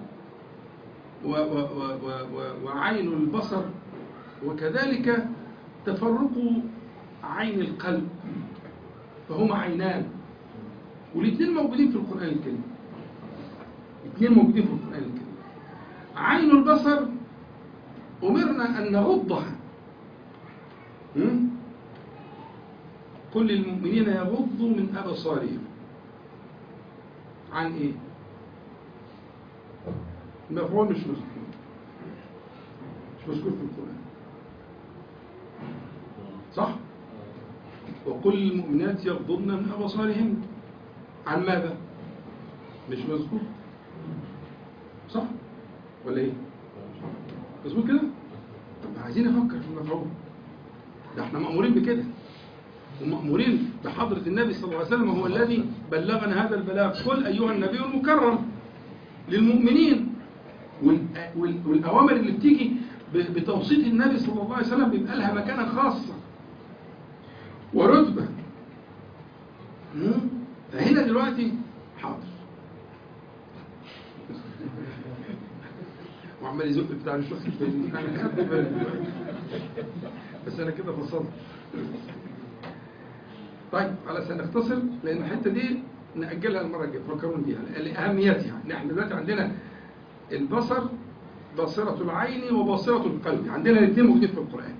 وعين البصر وكذلك تفرق عين القلب، فهما عينان، والاثنين موجودين في القرآن الكريم. الاثنين موجودين في القرآن الكريم. عين البصر أمرنا أن نغضها، قل للمؤمنين يغضوا من أبصارهم. عن إيه؟ المفعول مش مذكور، مش مذكور في القرآن، صح؟ وقل للمؤمنات يغضضن من أبصارهن. عن ماذا؟ مش مذكور، صح؟ ولا إيه؟ مظبوط كده؟ طب عايزين نفكر في المفعول ده، احنا مأمورين بكده، ومأمورين بحضرة النبي صلى الله عليه وسلم، هو الذي بلغنا هذا البلاغ. قل أيها النبي المكرم للمؤمنين. والأوامر اللي بتيجي بتوصيف النبي صلى الله عليه وسلم بيبقى لها مكانة خاصة ورتبة. فهنا دلوقتي حاضر وعمال يزق بتاع مش واخد بالي، انا خدت بالي بس انا كده فصلت. طيب على سنختصر، لان الحته دي ناجلها المره الجايه، فكرون بيها لاهميتها. احنا دلوقتي عندنا البصر، باصره العين وباصره القلب، عندنا الاثنين موجودين في القران،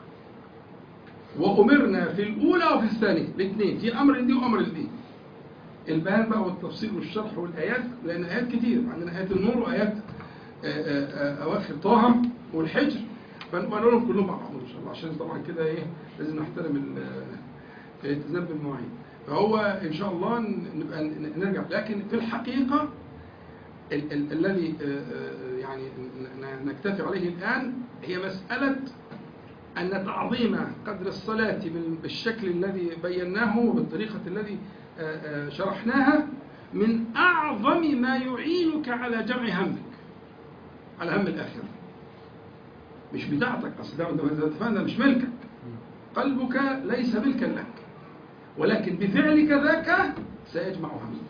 وامرنا في الاولى وفي الثانيه الاثنين، في امر دي وامر دي. البيان بقى والتفصيل والشرح والايات، لان ايات كتير، عندنا ايات النور وايات اواخر طه والحجر، فنقول لهم كلهم مع بعض ان شاء الله، عشان طبعا كده ايه لازم نحترم الالتزام بالمواعيد. فهو ان شاء الله نبقى نرجع، لكن في الحقيقه ال ال الذي يعني نكتفي عليه الان هي مساله ان تعظيم قدر الصلاه بالشكل الذي بيناه وبالطريقه الذي شرحناها من اعظم ما يعينك على جمع همك، على هم الآخرة. مش بتاعتك، أصل ده اتفقنا مش ملكك، قلبك ليس ملكا لك، ولكن بفعلك ذاك سيجمع همك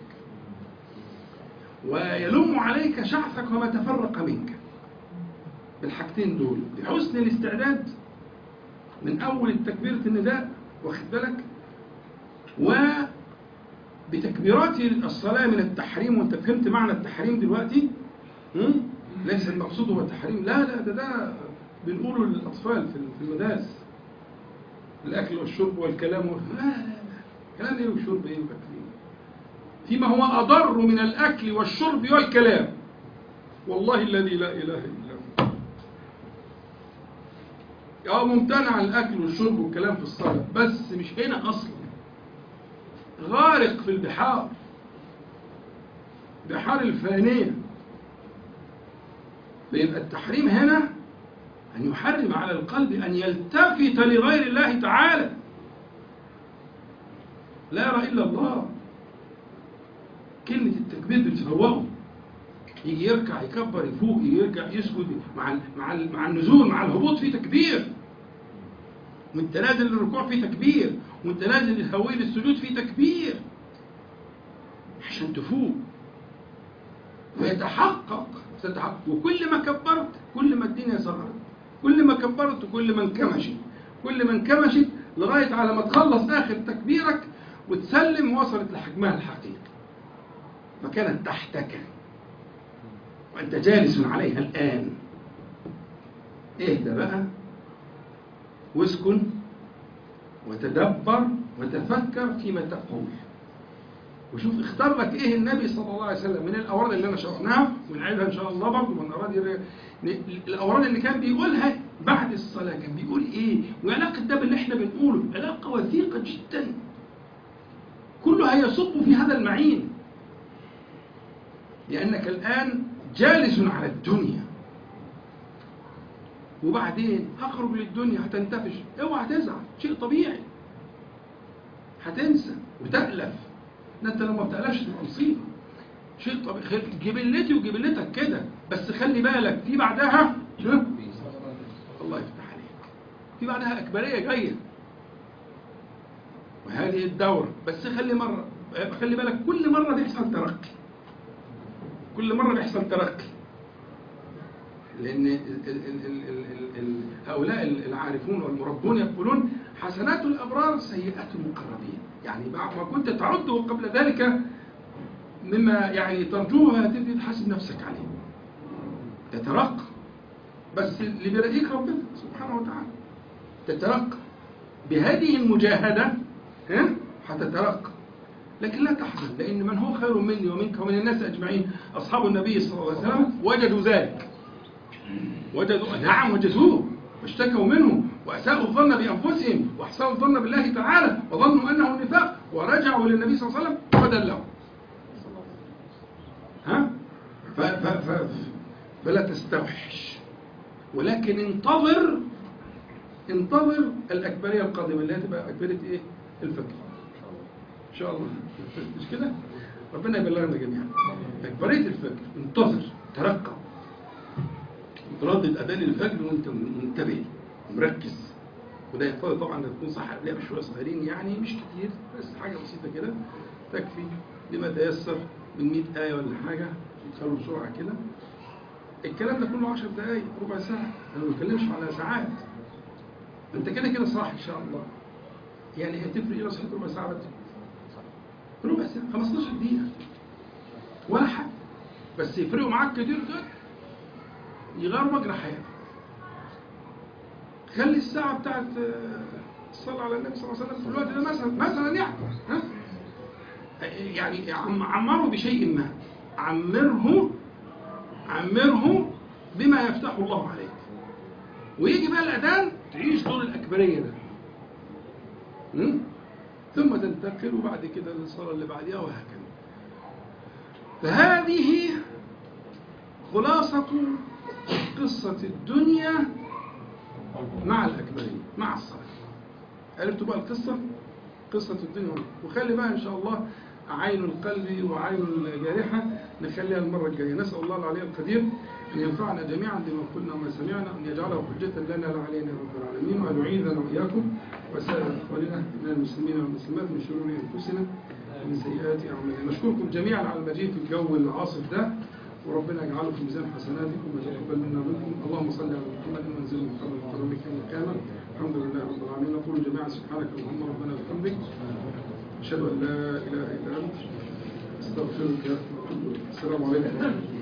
ويلوم عليك شعثك وما تفرق منك. بالحاجتين دول، بحسن الاستعداد من أول التكبيرة النداء، واخد بالك، وبتكبيرات الصلاة من التحريم، وانت فهمت معنى التحريم دلوقتي، ليس المقصود هو التحريم، لا لا ده ده بنقوله للأطفال في المدارس، الأكل والشرب والكلام و... لا لا لا كلام إيه وشرب إيه وأكل إيه، فيما هو أضر من الأكل والشرب والكلام، والله الذي لا إله إلا هو. اه ممتنع الأكل والشرب والكلام في الصلاة، بس مش هنا أصلا، غارق في البحار، بحار الفانية. فيبقى التحريم هنا أن يحرم على القلب أن يلتفت لغير الله تعالى، لا يرى إلا الله. كلمة التكبير بتفوقه، يجي يركع يكبر يفوق، يرجع يسجد، مع مع مع النزول مع الهبوط في تكبير، وانت نازل للركوع في تكبير، وانت نازل للهوي للسجود في تكبير عشان تفوق ويتحقق تتحقق. وكل ما كبرت كل ما الدنيا صغرت، كل ما كبرت كل ما انكمشت، كل ما انكمشت لغاية على ما تخلص آخر تكبيرك وتسلم وصلت لحجمها الحقيقي، فكانت تحتك وأنت جالس عليها الآن. اهدى بقى واسكن وتدبر وتفكر فيما تقول، وشوف اختار لك ايه النبي صلى الله عليه وسلم من الاوراد اللي انا شرحناها ونعيدها ان شاء الله برضه من الاوراد الاوراد اللي كان بيقولها بعد الصلاه، كان بيقول ايه، وعلاقه ده باللي احنا بنقوله علاقه وثيقه جدا، كله هيصب في هذا المعين، لانك الان جالس على الدنيا، وبعدين هخرج للدنيا هتنتفش، اوعى تزعل، شيء طبيعي، هتنسى وتألف، ده انت لو ما بتألفش تبقى مصيبه، شيء طبيعي، جبلتي وجبلتك كده، بس خلي بالك في بعدها الله يفتح عليك، في بعدها أكبرية جاية، وهذه الدورة، بس خلي مرة خلي بالك كل مرة بيحصل ترقي، كل مرة بيحصل ترقي، لأن ال ال ال ال ال ال هؤلاء العارفون والمربون يقولون حسنات الأبرار سيئات المقربين، يعني ما كنت تعده قبل ذلك مما يعني ترجوها تبدي تحاسب نفسك عليه، تترقى، بس اللي بيرقيك ربنا سبحانه وتعالى، تترقى بهذه المجاهدة، ها هتترقى، لكن لا تحزن، لأن من هو خير مني ومنك ومن الناس أجمعين أصحاب النبي صلى الله عليه وسلم وجدوا ذلك، وجدوا نعم وجدوه واشتكوا منه وأساءوا الظن بأنفسهم وأحسنوا الظن بالله تعالى وظنوا أنه نفاق ورجعوا للنبي صلى الله عليه وسلم فدلهم. ها؟ ف ف ف فلا تستوحش، ولكن انتظر انتظر الأكبرية القادمة اللي هتبقى أكبرية إيه؟ الفجر إن شاء الله، مش كده؟ ربنا يبلغنا جميعا أكبرية الفجر، انتظر، ترقى، تردد أذان الفجر وأنت منتبه ومركز، وده يقتضي طبعا أن تكون صح قبلها بشوية صغيرين، يعني مش كتير، بس حاجة بسيطة كده تكفي بما تيسر من مئة آية ولا حاجة، يدخلوا بسرعة كده. الكلام ده كله عشر دقايق ربع ساعة، أنا ما بتكلمش على ساعات، أنت كده كده صاحي إن شاء الله، يعني هتفرق إيه لو صحيت ربع ساعة بس؟ ربع ساعة، خمستاشر دقيقة ولا حاجة، بس يفرقوا معاك كتير كده، يغيروا مجرى حياتك. خلي الساعة بتاعت الصلاة على النبي صلى الله عليه وسلم في الوقت ده مثلا مثلا يعني ها؟ يعني عمره بشيء ما، عمره عمره بما يفتح الله عليك، ويجي بقى الأذان تعيش دور الأكبرية ده، م? ثم تنتقل وبعد كده للصلاة اللي بعدها وهكذا. فهذه خلاصة قصة الدنيا مع الأكبرية مع الصلاة. عرفتوا بقى القصة؟ قصة الدنيا، وخلي بقى إن شاء الله عين القلب وعين الجارحة نخليها المرة الجاية. نسأل الله العلي القدير أن ينفعنا جميعا بما قلنا وما سمعنا، أن يجعله حجة لنا لا علينا يا رب العالمين، وأن يعيذنا وإياكم وسائر إخواننا من المسلمين والمسلمات من شرور أنفسنا ومن سيئات أعمالنا. نشكركم جميعا على المجيء في الجو العاصف ده، وربنا يجعله في ميزان حسناتكم ويتقبل منا منكم. اللهم صل على محمد وانزل محمد وكرمك يوم القيامة. الحمد لله رب العالمين. نقول جميعا سبحانك اللهم ربنا وبحمدك، أشهد أن لا إله إلا أنت، أستغفرك وأتوب إليك. السلام عليكم.